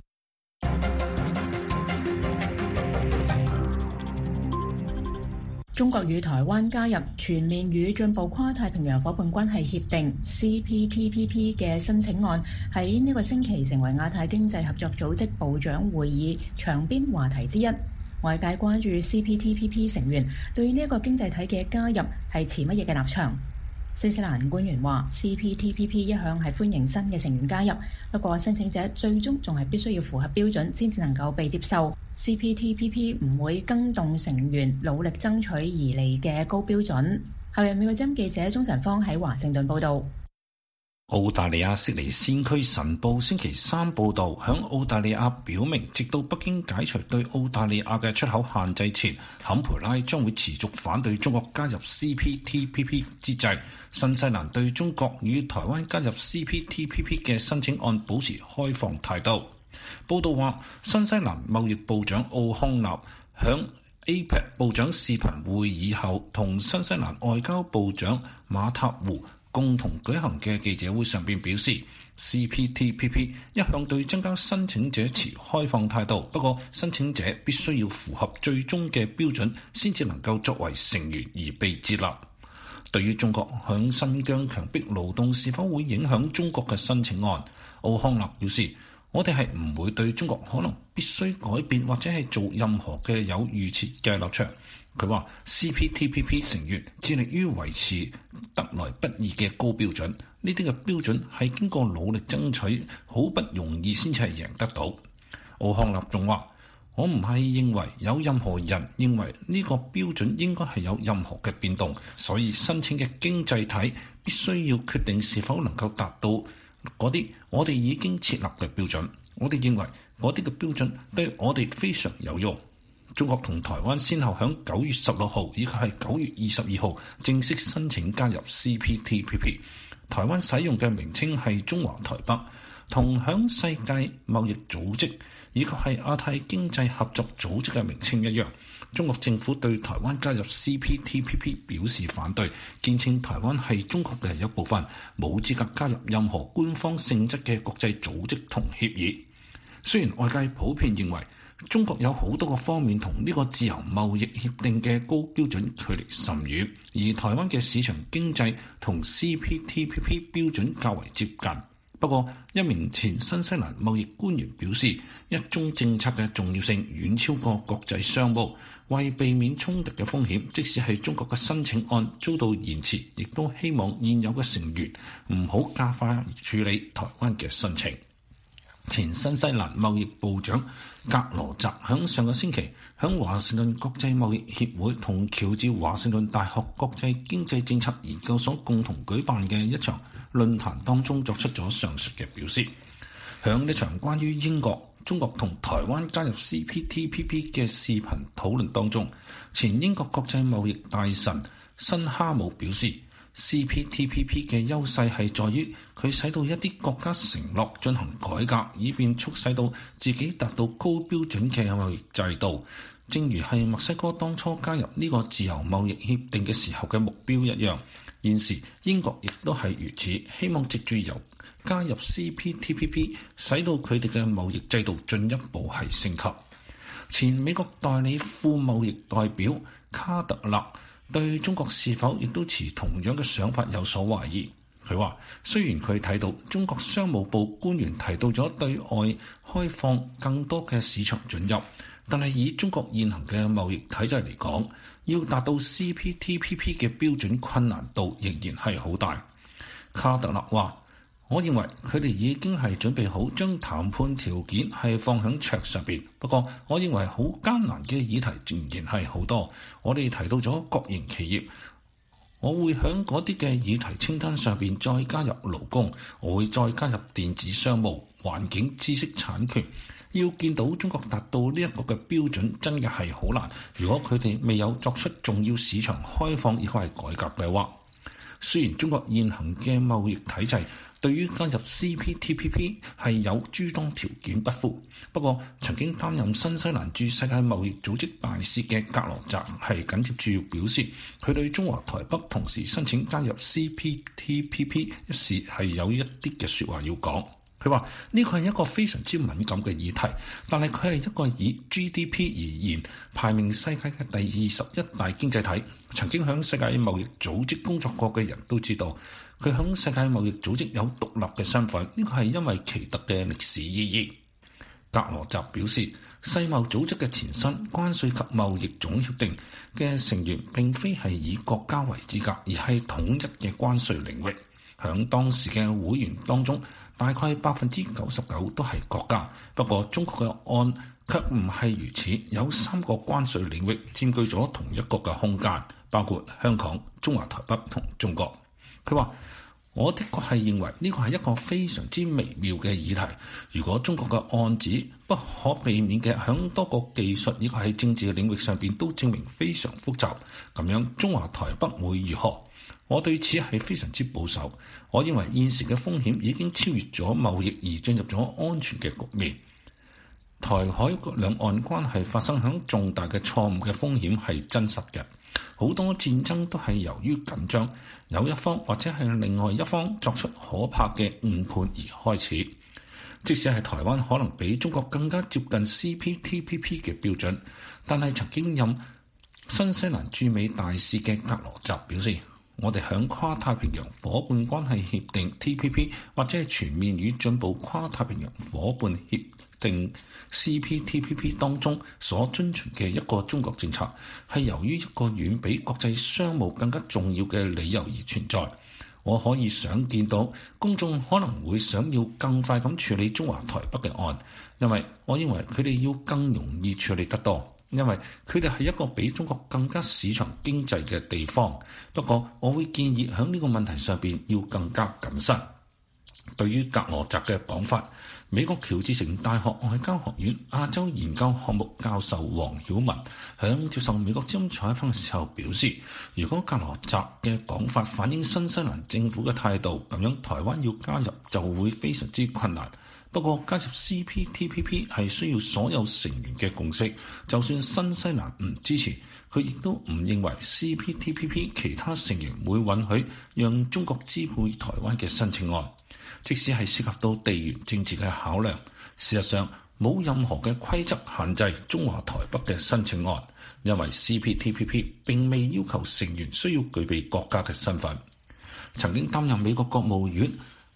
Speaker 4: 中國與台灣加入全面與進步跨太平洋夥伴關係協定 C P T P P 嘅申請案喺呢個星期成為亞太經濟合作組織部長會議場邊話題之一。外界關注 C P T P P 成員對呢一個經濟體嘅加入係持乜嘢嘅立場。新西蘭官員話 C P T P P 一向係歡迎新嘅成員加入，不過申請者最終仲係必須要符合標準先至能夠被接受。C P T P P 唔會更動成員努力爭取而嚟嘅高標準。後日美國之音記者鍾晨芳喺華盛頓報道。
Speaker 3: 澳大利亞悉尼先驅晨報星期三報導，響澳大利亞表明，直到北京解除對澳大利亞嘅出口限制前，坎培拉將會持續反對中國加入 C P T P P 之際，新西蘭對中國與台灣加入 C P T P P 嘅申請案保持開放態度。報導話，新西蘭貿易部長奧康納響 A P E C 部長視頻會議後，同新西蘭外交部長馬塔胡共同舉行嘅記者會上邊表示 ，C P T P P 一向對增加申請者持開放態度，不過申請者必須要符合最終嘅標準，先至能夠作為成員而被接納。對於中國響新疆強迫勞動是否會影響中國嘅申請案，奧康納表示，我哋係唔會對中國可能必須改變或者係做任何嘅有預設嘅立場。佢話 C P T P P 成員致力於維持得來不易嘅高標準，呢啲嘅標準係經過努力爭取，好不容易先至係贏得到。奧康納仲話，我唔係認為有任何人認為呢個標準應該係有任何嘅變動，所以申請嘅經濟體必須要決定是否能夠達到嗰啲我哋已經設立嘅標準。我哋認為嗰啲嘅標準對我哋非常有用。中國同台灣先後響九月十六號以及係九月二十二號正式申請加入 C P T P P。台灣使用嘅名稱係中華台北，同響世界貿易組織以及係亞太經濟合作組織嘅名稱一樣。中國政府對台灣加入 C P T P P 表示反對，堅稱台灣係中國嘅一部分，冇資格加入任何官方性質嘅國際組織同協議。雖然外界普遍認為中國有好多個方面同呢個自由貿易協定嘅高標準距離甚遠，而台灣嘅市場經濟同 C P T P P 標準較為接近。不過，一名前新西蘭貿易官員表示，一中政策嘅重要性遠超過國際商務，為避免衝突嘅風險，即使係中國嘅申請案遭到延遲，亦都希望現有嘅成員唔好加快處理台灣嘅申請。前新西蘭貿易部長格羅澤響上個星期響華盛頓國際貿易協會同喬治華盛頓大學國際經濟政策研究所共同舉辦嘅一場論壇當中作出咗上述嘅表示。響呢場關於英國、中國同台灣加入 C P T P P 嘅視頻討論當中，前英國國際貿易大臣辛哈姆表示，C P T P P 嘅優勢係在於佢使到一啲國家承諾進行改革，以便促使到自己達到高標準嘅貿易制度，正如係墨西哥當初加入呢個自由貿易協定嘅時候嘅目標一樣。現時英國亦都係如此，希望藉住由加入 C P T P P， 使到佢哋嘅貿易制度進一步係升級。前美國代理副貿易代表卡特勒對中國是否亦都持同樣嘅想法有所懷疑。佢話，雖然佢睇到中國商務部官員提到咗對外開放更多嘅市場准入，但係以中國現行嘅貿易體制嚟講，要達到 C P T P P 嘅標準困難度仍然係好大。卡特勒話，我認為佢哋已經係準備好將談判條件係放喺桌上邊，不過我認為好艱難嘅議題仍然係好多。我哋提到咗國營企業，我會喺嗰啲嘅議題清單上邊再加入勞工，我會再加入電子商務， 環境、知識產權。要見到中國達到呢一個嘅標準，真嘅係好難。如果佢哋未有作出重要市場開放以及係改革嘅話，雖然中國現行嘅貿易體制對於加入 C P T P P 係有諸多條件不符，不過曾經擔任新西蘭駐世界貿易組織大使嘅格羅澤係緊接住表示，佢對中華台北同時申請加入 C P T P P 一事係有一啲嘅説話要講。佢話呢個係一個非常之敏感嘅議題，但係佢係一個以 G D P 而言排名世界嘅第二十一大經濟體。曾經響世界貿易組織工作過嘅人都知道，佢響世界貿易組織有獨立嘅身份，呢個係因為奇特嘅歷史意義。格羅澤表示，世貿組織嘅前身關稅及貿易總協定嘅成員並非係以國家為資格，而係統一嘅關稅領域。響當時嘅會員當中，大概百分之九十九都係國家，不過中國嘅案卻唔係如此，有三個關稅領域佔據咗同一個嘅空間，包括香港、中華台北同中國。佢話：我的確係認為呢個係一個非常之微妙嘅議題。如果中國嘅案子不可避免嘅響多個技術以及喺政治嘅領域上邊都證明非常複雜，咁樣中華台北會如何？我對此係非常之保守。我認為現時嘅風險已經超越咗貿易而進入咗安全嘅局面。台海兩岸關係發生響重大嘅錯誤嘅風險係真實嘅。好多戰爭都係由於緊張，有一方或者係另外一方作出可怕嘅誤判而開始。即使係台灣可能比中國更加接近 C P T P P 嘅標準，但係曾經任新西蘭駐美大使嘅格羅澤表示，我哋響跨太平洋夥伴關係協定 T P P 或者係全面與進步跨太平洋夥伴協定 C P T P P 當中所遵循嘅一個中國政策，係由於一個遠比國際商務更加重要嘅理由而存在。我可以想見到公眾可能會想要更快咁處理中華台北嘅案，因為我認為佢哋要更容易處理得多。因為佢哋係一個比中國更加市場經濟嘅地方，不過我會建議喺呢個問題上邊要更加謹慎。對於格羅澤嘅講法，美國喬治城大學外交學院亞洲研究項目教授黃曉文響接受美國之音採訪嘅時候表示，如果格羅澤嘅講法反映新西蘭政府嘅態度，咁樣台灣要加入就會非常之困難。不過加入 C P T P P 係需要所有成員嘅共識，就算新西蘭唔支持，佢亦都唔認為 C P T P P 其他成員會允許讓中國支配台灣嘅申請案，即使係涉及到地緣政治嘅考量。事實上冇任何嘅規則限制中華台北嘅申請案，因為 C P T P P 並未要求成員需要具備國家嘅身份。曾經擔任美國國務院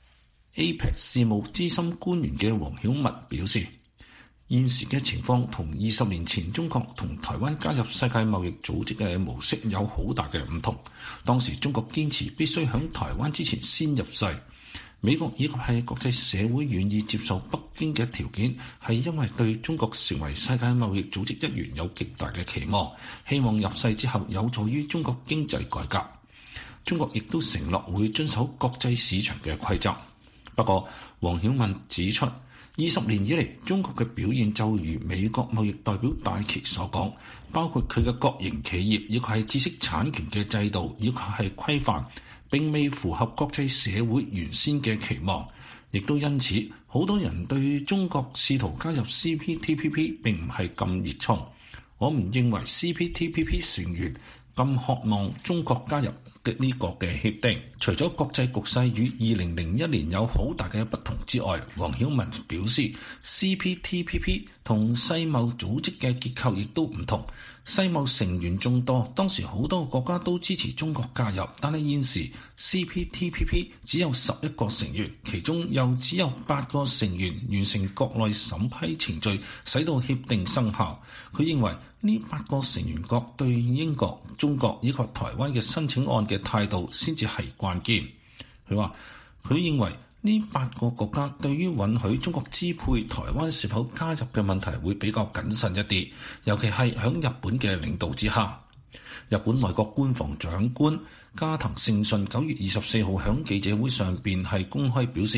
Speaker 3: A P E C 事務資深官員嘅黃曉文表示，現時嘅情況同二十年前中國同台灣加入世界貿易組織嘅模式有好大嘅唔同。當時中國堅持必須響台灣之前先入世，美國以及係國際社會願意接受北京嘅條件，係因為對中國成為世界貿易組織一員有極大嘅期望，希望入世之後有助於中國經濟改革。中國亦都承諾會遵守國際市場嘅規則。不過，黃曉文指出，二十年以嚟，中國嘅表現就如美國貿易代表戴琪所講，包括佢嘅國營企業，以及係知識產權嘅制度，以及係規範，並未符合國際社會原先嘅期望，亦都因此，好多人對中國試圖加入 C P T P P 並唔係咁熱衷。我唔認為 C P T P P 成員咁渴望中國加入呢個嘅協定，除咗國際局勢與二零零一年有好大嘅不同之外，黃曉文表示 C P T P P 同世貿組織嘅結構亦都唔同。世貿成員眾多，當時好多國家都支持中國加入，但係現時 C P T P P 只有十一個成員，其中又只有八個成員完成國內審批程序，使到協定生效。佢認為呢八個成員國對英國、中國以及台灣嘅申請案嘅態度先至係關鍵。佢話佢認為呢八個國家對於允許中國支配台灣是否加入嘅問題會比較謹慎一啲，尤其係響日本嘅領導之下。日本內閣官房長官加藤勝信九月二十四號響記者會上邊係公開表示，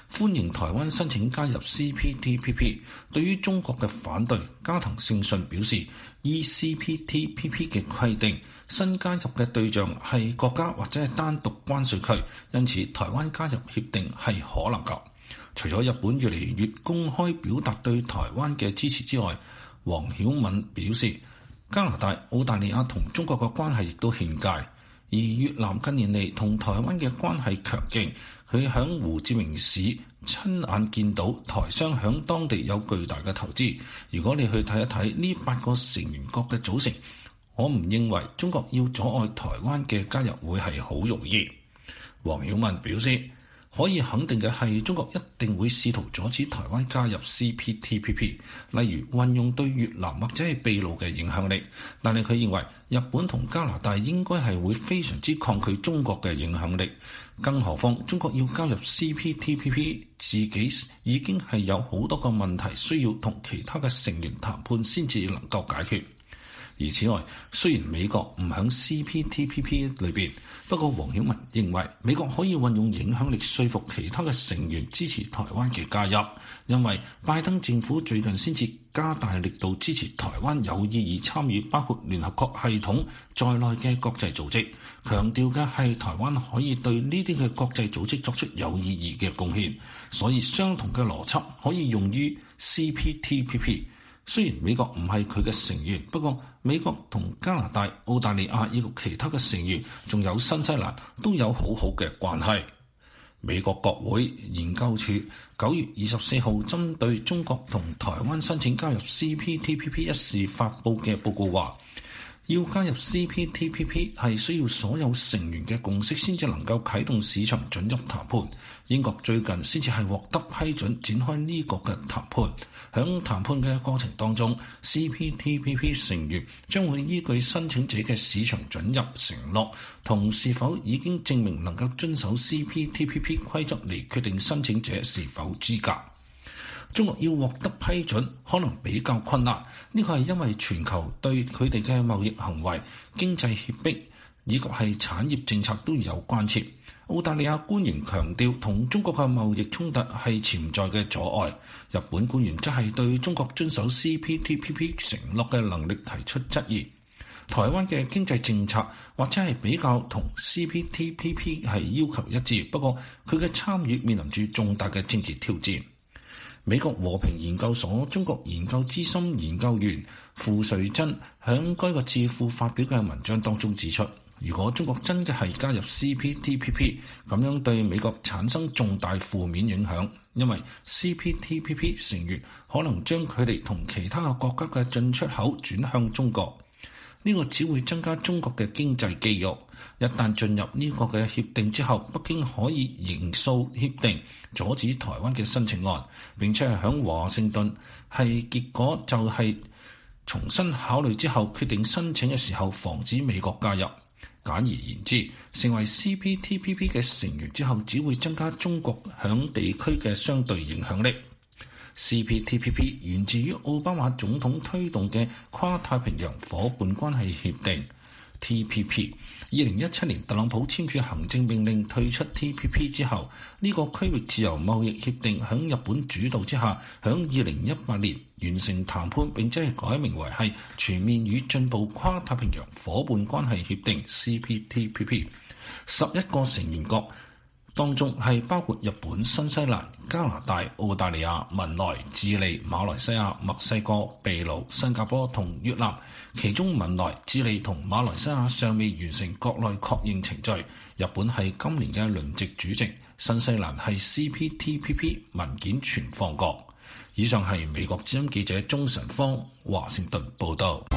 Speaker 3: 歡迎台灣申請加入 C P T P P。對於中國嘅反對，加藤勝信表示，依 C P T P P 嘅規定，新加入嘅對象係國家或者係單獨關稅區，因此台灣加入協定係可能㗎。除咗日本越嚟越公開表達對台灣嘅支持之外，黃曉敏表示，加拿大、澳大利亞同中國嘅關係亦都欠佳，而越南近年嚟同台灣嘅關係強勁。佢響胡志明市親眼見到台商響當地有巨大嘅投資。如果你去睇一睇呢八個成員國嘅組成，我唔認為中國要阻礙台灣嘅加入會係好容易。黃曉敏表示，可以肯定嘅係，中國一定會試圖阻止台灣加入 C P T P P， 例如運用對越南或者係秘魯嘅影響力。但係佢認為日本同加拿大應該係會非常之抗拒中國嘅影響力，更何況中國要加入 C P T P P， 自己已經係有好多個問題需要同其他嘅成員談判先至能夠解決。而此外，雖然美國唔響 C P T P P 裏邊，不過黃曉文認為美國可以運用影響力說服其他嘅成員支持台灣嘅加入，因為拜登政府最近先至加大力度支持台灣有意義參與包括聯合國系統在內嘅國際組織，強調嘅係台灣可以對呢啲嘅國際組織作出有意義嘅貢獻，所以相同嘅邏輯可以用於 C P T P P。雖然美國唔係佢嘅成員，不過美國同加拿大、澳大利亞以及其他嘅成員，仲有新西蘭都有好好嘅關係。美國國會研究處九月二十四號針對中國同台灣申請加入 C P T P P 一事發布嘅報告話，要加入 C P T P P 係需要所有成員嘅共識先至能夠啟動市場准入談判。英國最近先至係獲得批准展開呢個嘅談判。響談判嘅過程當中 ，C P T P P 成員將會依據申請者嘅市場准入承諾同是否已經證明能夠遵守 C P T P P 規則嚟決定申請者是否資格。中國要獲得批准可能比較困難，呢個係因為全球對佢哋嘅貿易行為、經濟脅迫以及係產業政策都有關切。澳大利亞官員強調同中國嘅貿易衝突係潛在嘅阻礙，日本官員則係對中國遵守 C P T P P 承諾嘅能力提出質疑。台灣嘅經濟政策或者係比較同 C P T P P 係要求一致，不過佢嘅參與面臨住重大嘅政治挑戰。美國和平研究所中國研究資深研究員傅瑞珍喺該個智庫發表嘅文章當中指出，如果中國真嘅係加入 C P T P P， 咁樣對美國產生重大負面影響，因為 C P T P P 成員可能將佢哋同其他嘅國家嘅進出口轉向中國，呢個只會增加中國嘅經濟肌肉。一旦進入呢個嘅協定之後，北京可以刑訴協定，阻止台灣嘅申請案，並且係響華盛頓係結果就係重新考慮之後決定申請嘅時候，防止美國加入。簡而言之，成為 C P T P P 嘅成員之後，只會增加中國響地區嘅相對影響力。C P T P P 源自於奧巴馬總統推動嘅跨太平洋夥伴關係協定 T P P。二零一七年特朗普簽署行政命令退出 T P P 之後，呢、這個區域自由貿易協定響日本主導之下，響二零一八年完成談判，並且係改名為係全面與進步跨太平洋夥伴關係協定 C P T P P。十一個成員國當中係包括日本、新西蘭、加拿大、澳大利亞、文萊、智利、馬來西亞、墨西哥、秘魯、新加坡同越南。其中文萊、智利同馬來西亞尚未完成國內確認程序，日本係今年嘅輪值主席，新西蘭係 C P T P P 文件存放國。以上係美國之音記者鍾晨芳華盛頓報道。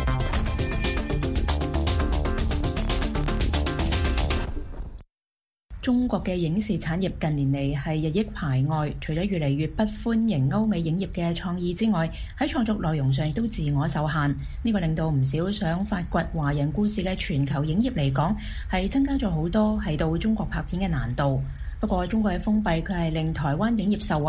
Speaker 4: 中國嘅影視產業近年嚟係日益排外，除咗越嚟越不歡迎歐美影業嘅創意之外，喺創作內容上亦都自我受限。呢個令到唔少想發掘華人故事嘅全球影業嚟講，係增加咗好多係到中國拍片嘅難度。不過中國嘅封閉佢係令台灣影業受惠。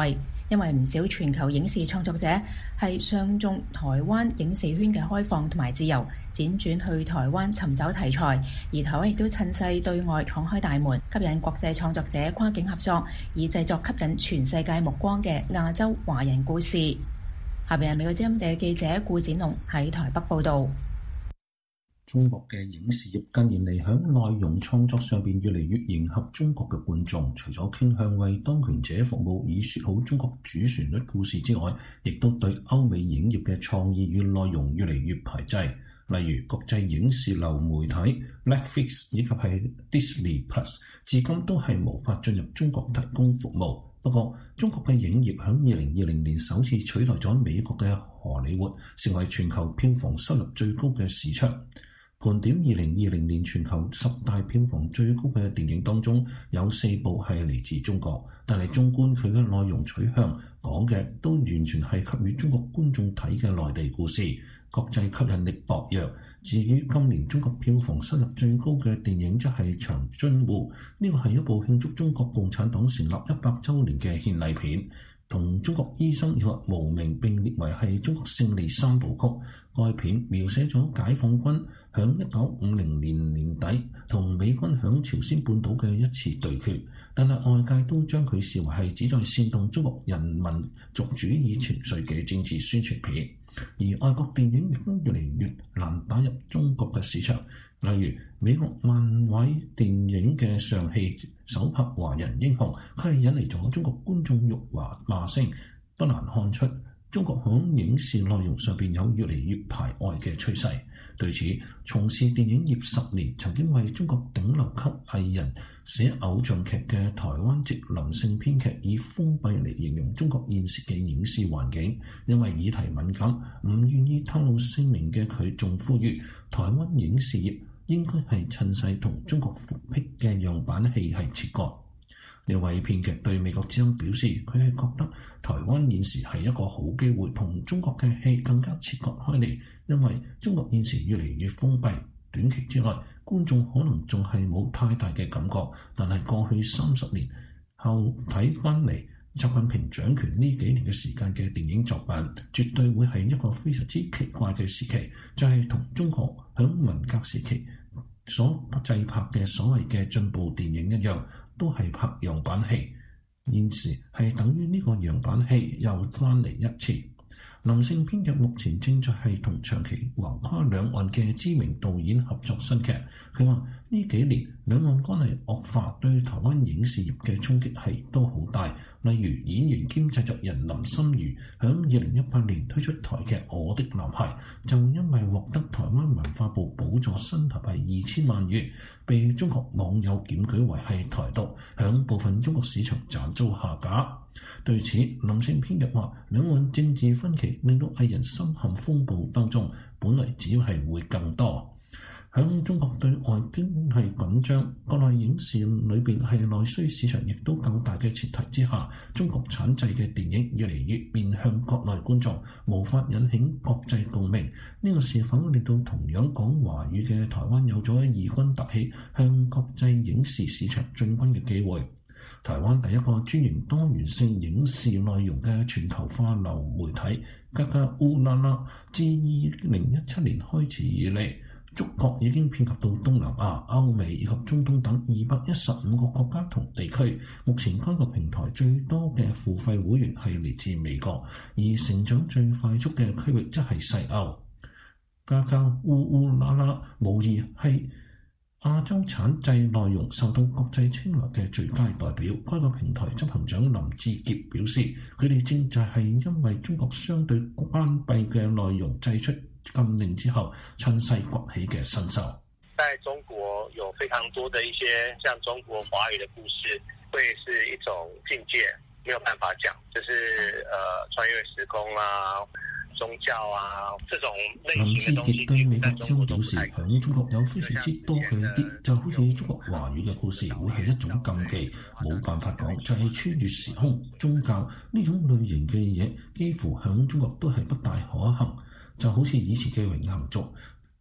Speaker 4: 因為唔少全球影視創作者係上重台灣影視圈嘅開放同埋自由，輾轉去台灣尋找題材，而台灣亦都趁勢對外敞開大門，吸引國際創作者跨境合作，以製作吸引全世界目光嘅亞洲華人故事。下邊係美國之音嘅記者顧展龍喺台北報導。
Speaker 3: 中國嘅影視業近年嚟響內容創作上邊越嚟越迎合中國嘅觀眾，除咗傾向為當權者服務以説好中國主旋律故事之外，亦都對歐美影業嘅創意與內容越嚟越排擠。例如國際影視流媒體 Netflix 以及係 Disney Plus， 至今都係無法進入中國提供服務。不過，中國嘅影業響二零二零年首次取代咗美國嘅荷里活，成為全球票房收入最高嘅市場。盤點二零二零年全球十大票房最高嘅電影當中，有四部係嚟自中國，但係縱觀佢嘅內容取向，講嘅都完全係給予中國觀眾睇嘅內地故事，國際吸引力薄弱。至於今年中國票房收入最高嘅電影，則係《長津湖》，呢個係一部慶祝中國共產黨成立一百週年嘅獻禮片。同中國醫生以及無名並列為係中國勝利三部曲。該片描寫咗解放軍響一九五零年年底同美軍響朝鮮半島嘅一次對決，但係外界都將佢視為係旨在煽動中國人民族主義情緒嘅政治宣傳片。而外國電影亦都越嚟越難打入中國嘅市場，例如美國漫威電影嘅上戲首拍華人英雄，佢係引嚟咗中國觀眾辱華罵聲，不難看出中國響影視內容上邊有越嚟越排外嘅趨勢。對此，從事電影業十年，曾經為中國頂流級藝人寫偶像劇嘅台灣籍林姓編劇以封閉嚟形容中國現時嘅影視環境，因為議題敏感，唔願意透露姓名嘅佢，仲呼籲台灣影視業應該係趁勢同中國復辟嘅樣板戲係切割。呢位編劇對美國之音表示，佢係覺得台灣現時係一個好機會，同中國嘅戲更加切割開嚟，因為中國現時越嚟越封閉，短期之內觀眾可能仲係冇太大嘅感覺，但係過去三十年後睇翻嚟，習近平掌權呢幾年嘅時間嘅電影作品，絕對會係一個非常之奇怪嘅時期，就係、是、同中國響文革時期所製拍嘅所謂嘅進步電影一樣，都係拍樣板戲，現時係等於呢個樣板戲又翻嚟一次。林姓編劇目前正在係同長期橫跨兩岸嘅知名導演合作新劇。佢話呢幾年兩岸關係惡化，對台灣影視業嘅衝擊係都好大。例如演員兼製作人林心如響二零一八年推出台劇《我的男孩》，就因為獲得台灣文化部補助新台幣二千萬元，被中國網友檢舉為係台獨，響部分中國市場慘遭下架。對此，林姓編劇話：兩岸政治分歧令到藝人深陷風暴當中，本來只要係會更多。響中國對外經濟緊張，國內影視裏邊係內需市場亦都夠大嘅前提之下，中國產製嘅電影越嚟越面向國內觀眾，無法引起國際共鳴。呢、這個是否令到同樣講華語嘅台灣有咗異軍突起，向國際影視市場進軍嘅機會？台灣第一個專營多元性影視內容嘅全球化流媒體嘎嘎烏啦啦，自二零一七年開始以嚟，觸角已經遍及到東南亞、歐美以及中東等二百一十五個國家同地區。目前該個平台最多嘅付費會員係嚟自美國，而成長最快速嘅區域則係西歐。嘎嘎烏烏啦啦無疑係亞洲產製內容受到國際青睞嘅最佳代表。該個平台執行長林志傑表示，佢哋正就係因為中國相對關閉嘅內容製出禁令之後，趁勢崛起嘅新秀。
Speaker 9: 在中國有非常多的一些像中國華語的故事，會是一種境界，沒有辦法講，就是呃穿越時空啊、宗教啊這種類型嘅東西。林志傑對美國之音表示，響中國有非常之多嘅一啲，就好似中國華語嘅故事，會係一種禁忌，冇辦法講，就係、是、穿越時空、宗教呢種類型嘅嘢，幾乎響中國都係不大可行。就好似以前嘅榮幸族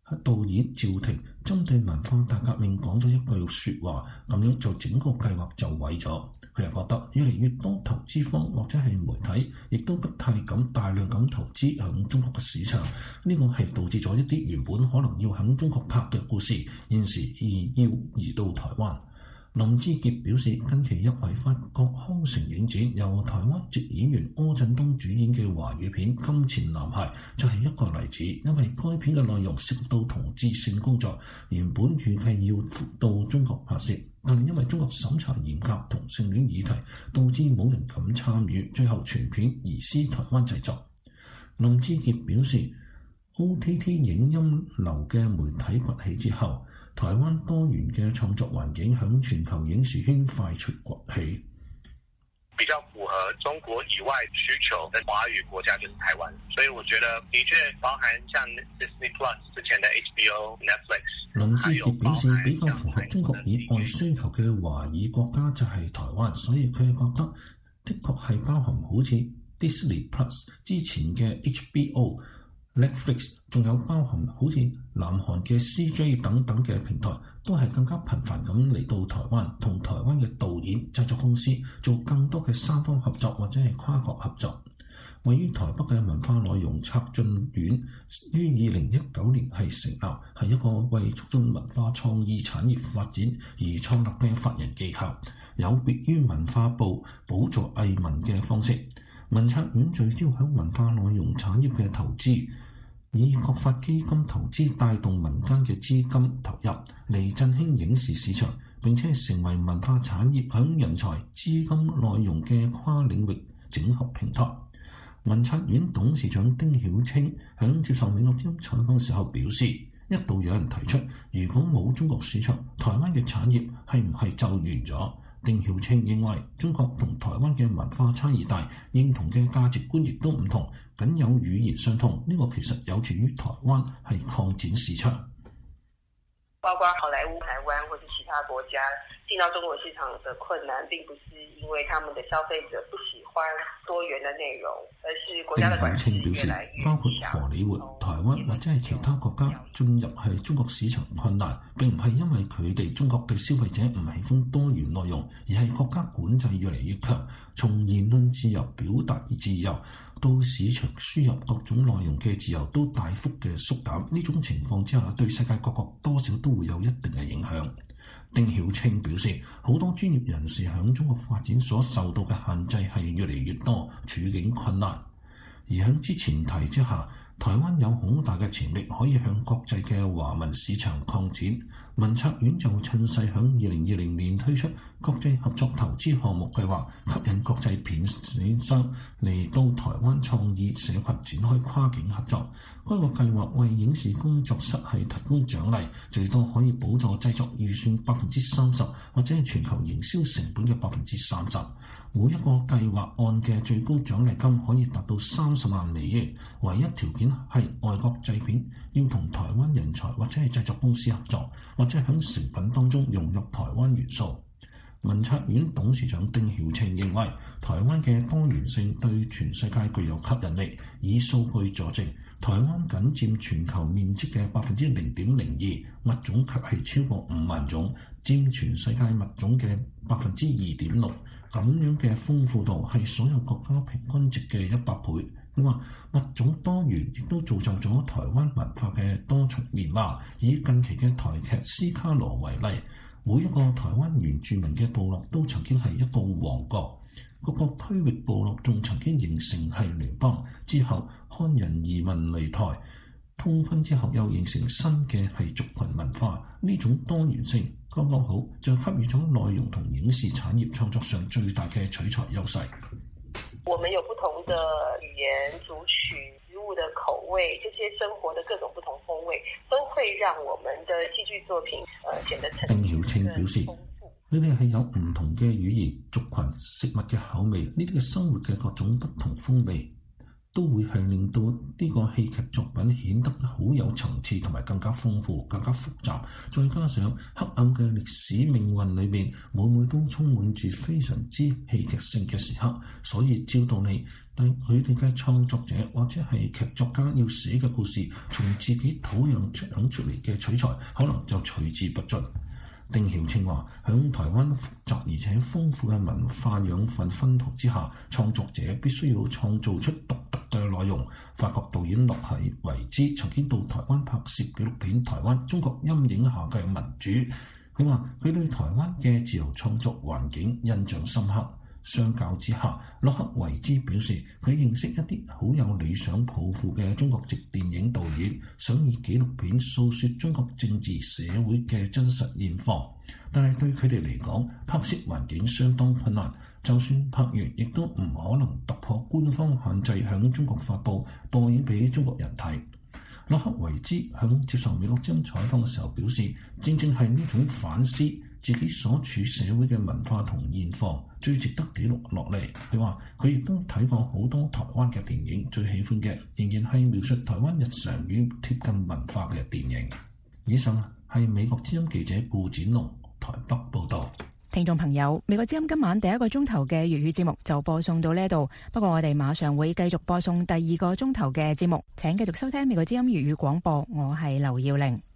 Speaker 3: 導演趙婷針對文化大革命講咗一句説話，咁樣就整個計劃就毀咗。佢又覺得越嚟越多投資方或者係媒體，亦都不太敢大量咁投資響中國嘅市場，呢個係導致咗一啲原本可能要響中國拍嘅故事，現時而要移到台灣。林志傑表示，近期入圍法國康城影展，由台灣籍演員柯震東主演嘅華語片《金錢男孩》就係一個例子。因為該片嘅內容涉及到同志性工作，原本預計要到中國拍攝，但係因為中國審查嚴格同性戀議題，導致冇人敢參與，最後全片移師台灣製作。林志傑表示 O T T 影音流嘅媒體崛起之後，台灣多元嘅創作環境響全球影視圈快速崛起。
Speaker 9: 比較符合中國以外需求的華語國家就是台灣，所以我覺得的確包含像 Disney Plus 之前的 H B O、Netflix。
Speaker 3: 林志傑表示，比較符合中國以外需求嘅華語國家就係台灣，所以佢係覺得的確係包含好似 Disney Plus 之前嘅 H B O、Netflix， 仲有包含好似南韓嘅 C J 等等嘅平台，都係更加頻繁咁嚟到台灣，同台灣嘅導演、製作公司做更多嘅三方合作或者係跨國合作。位於台北嘅文化內容策進院於二零一九年係成立，係一個為促進文化創意產業發展而創立嘅法人機構，有別於文化部補助藝文嘅方式。文策院聚焦喺文化內容產業嘅投資，以國發基金投資帶動民間嘅資金投入，嚟振興影視市場，並且成為文化產業響人才、資金、內容嘅跨領域整合平台。文策院董事長丁曉清響接受美國之音採訪時候表示，一度有人提出，如果冇中國市場，台灣嘅產業係唔係就完咗？丁曉清認為，中國同台灣嘅文化差異大，認同嘅價值觀亦都唔同，僅有語言相通，呢、這個其實有助於台灣係擴展市場。
Speaker 10: 包括好萊塢、台灣或者其他國家進到中國市場的困難，並不是因為他們的消費者不喜歡多元的內容，而是國家的管制越來越小。包括荷里活、台灣或者係其他國家進入係中國市場困難，並唔係因為佢哋中國嘅消費者唔喜歡多元內容，而係國家管制越嚟越強，從言論自由、表達自由到市場輸入各種內容嘅自由都大幅嘅縮減。呢種情況之下，對世界各國多少都會有一定嘅影響。丁曉清表示，好多專業人士響中國發展所受到嘅限制係越嚟越多，處境困難。而響之前提之下，台灣有好大嘅潛力可以向國際嘅華文市場擴展。文策院就趁勢響二零二零年推出國際合作投資項目計劃，吸引國際片商嚟到台灣創意社群展開跨境合作。該個計劃為影視工作室係提供獎勵，最多可以補助製作預算百分之三十，或者係全球營銷成本嘅百分之三十。每一個計劃案嘅最高獎勵金可以達到三十萬美元，唯一條件係外國製片要同台灣人才或者係製作公司合作，或者喺成品當中融入台灣元素。文策院董事長丁曉清認為，台灣嘅多元性對全世界具有吸引力，以數據佐證，台灣僅佔全球面積嘅百分之零點零二，物種卻係超過五萬種，佔全世界物種嘅百分之二點六。咁樣嘅豐富度係所有國家平均值嘅一百倍。佢話物種多元亦都造就咗台灣文化嘅多重面貌。以近期嘅台劇《斯卡羅》為例，每一個台灣原住民嘅部落都曾經係一個王國，各個區域部落仲曾經形成係聯邦，之後漢人移民嚟台，通婚之後又形成新嘅係族群文化。呢種多元性剛剛好就給予咗內容同影視產業創作上最大嘅取材優勢。我們有不同的語言、族群、食物的口味，這些生活的各種不同風味，都會讓我們的戲劇作品呃顯得
Speaker 3: 丁曉清表示，你哋係有唔同嘅語言、族群、食物嘅口味，呢啲嘅生活嘅各種不同風味， 都會係令到呢個戲劇作品顯得好有層次同埋更加豐富、更加複雜。再加上黑暗嘅歷史命運裏面，每每都充滿住非常之戲劇性嘅時刻，所以照道理，但佢哋嘅創作者或者係劇作家要寫嘅故事，從自己土壤長出嚟嘅取材，可能就取之不盡。丁曉清話：響台灣複雜而且豐富嘅文化養分薰陶之下，創作者必須要創造出獨特嘅內容。法國導演洛克維茲曾經到台灣拍攝紀錄片《台灣中國陰影下嘅民主》，佢話佢對台灣嘅自由創作環境印象深刻。相較之下，洛克維茲表示佢認識一啲好有理想抱負嘅中國籍電影導演，想以紀錄片訴說中國政治社會嘅真實現況，但係對佢哋嚟講，拍攝環境相當困難，就算拍完亦都唔可能突破官方限制響中國發布播映俾中國人睇。洛克維茲響接受美國之音採訪嘅時候表示，正正係呢種反思自己所處社會嘅文化同現況最值得記錄落嚟。佢話佢亦都睇過好多台灣嘅電影，最喜歡嘅仍然係描述台灣日常與貼近文化嘅電影。以上係美國之音記者顧展龍台北報道。
Speaker 4: 聽眾朋友，美國之音今晚第一個鐘頭嘅粵語節目就播送到呢度，不過我哋馬上會繼續播送第二個鐘頭嘅節目，請繼續收聽美國之音粵語廣播，我係劉耀玲。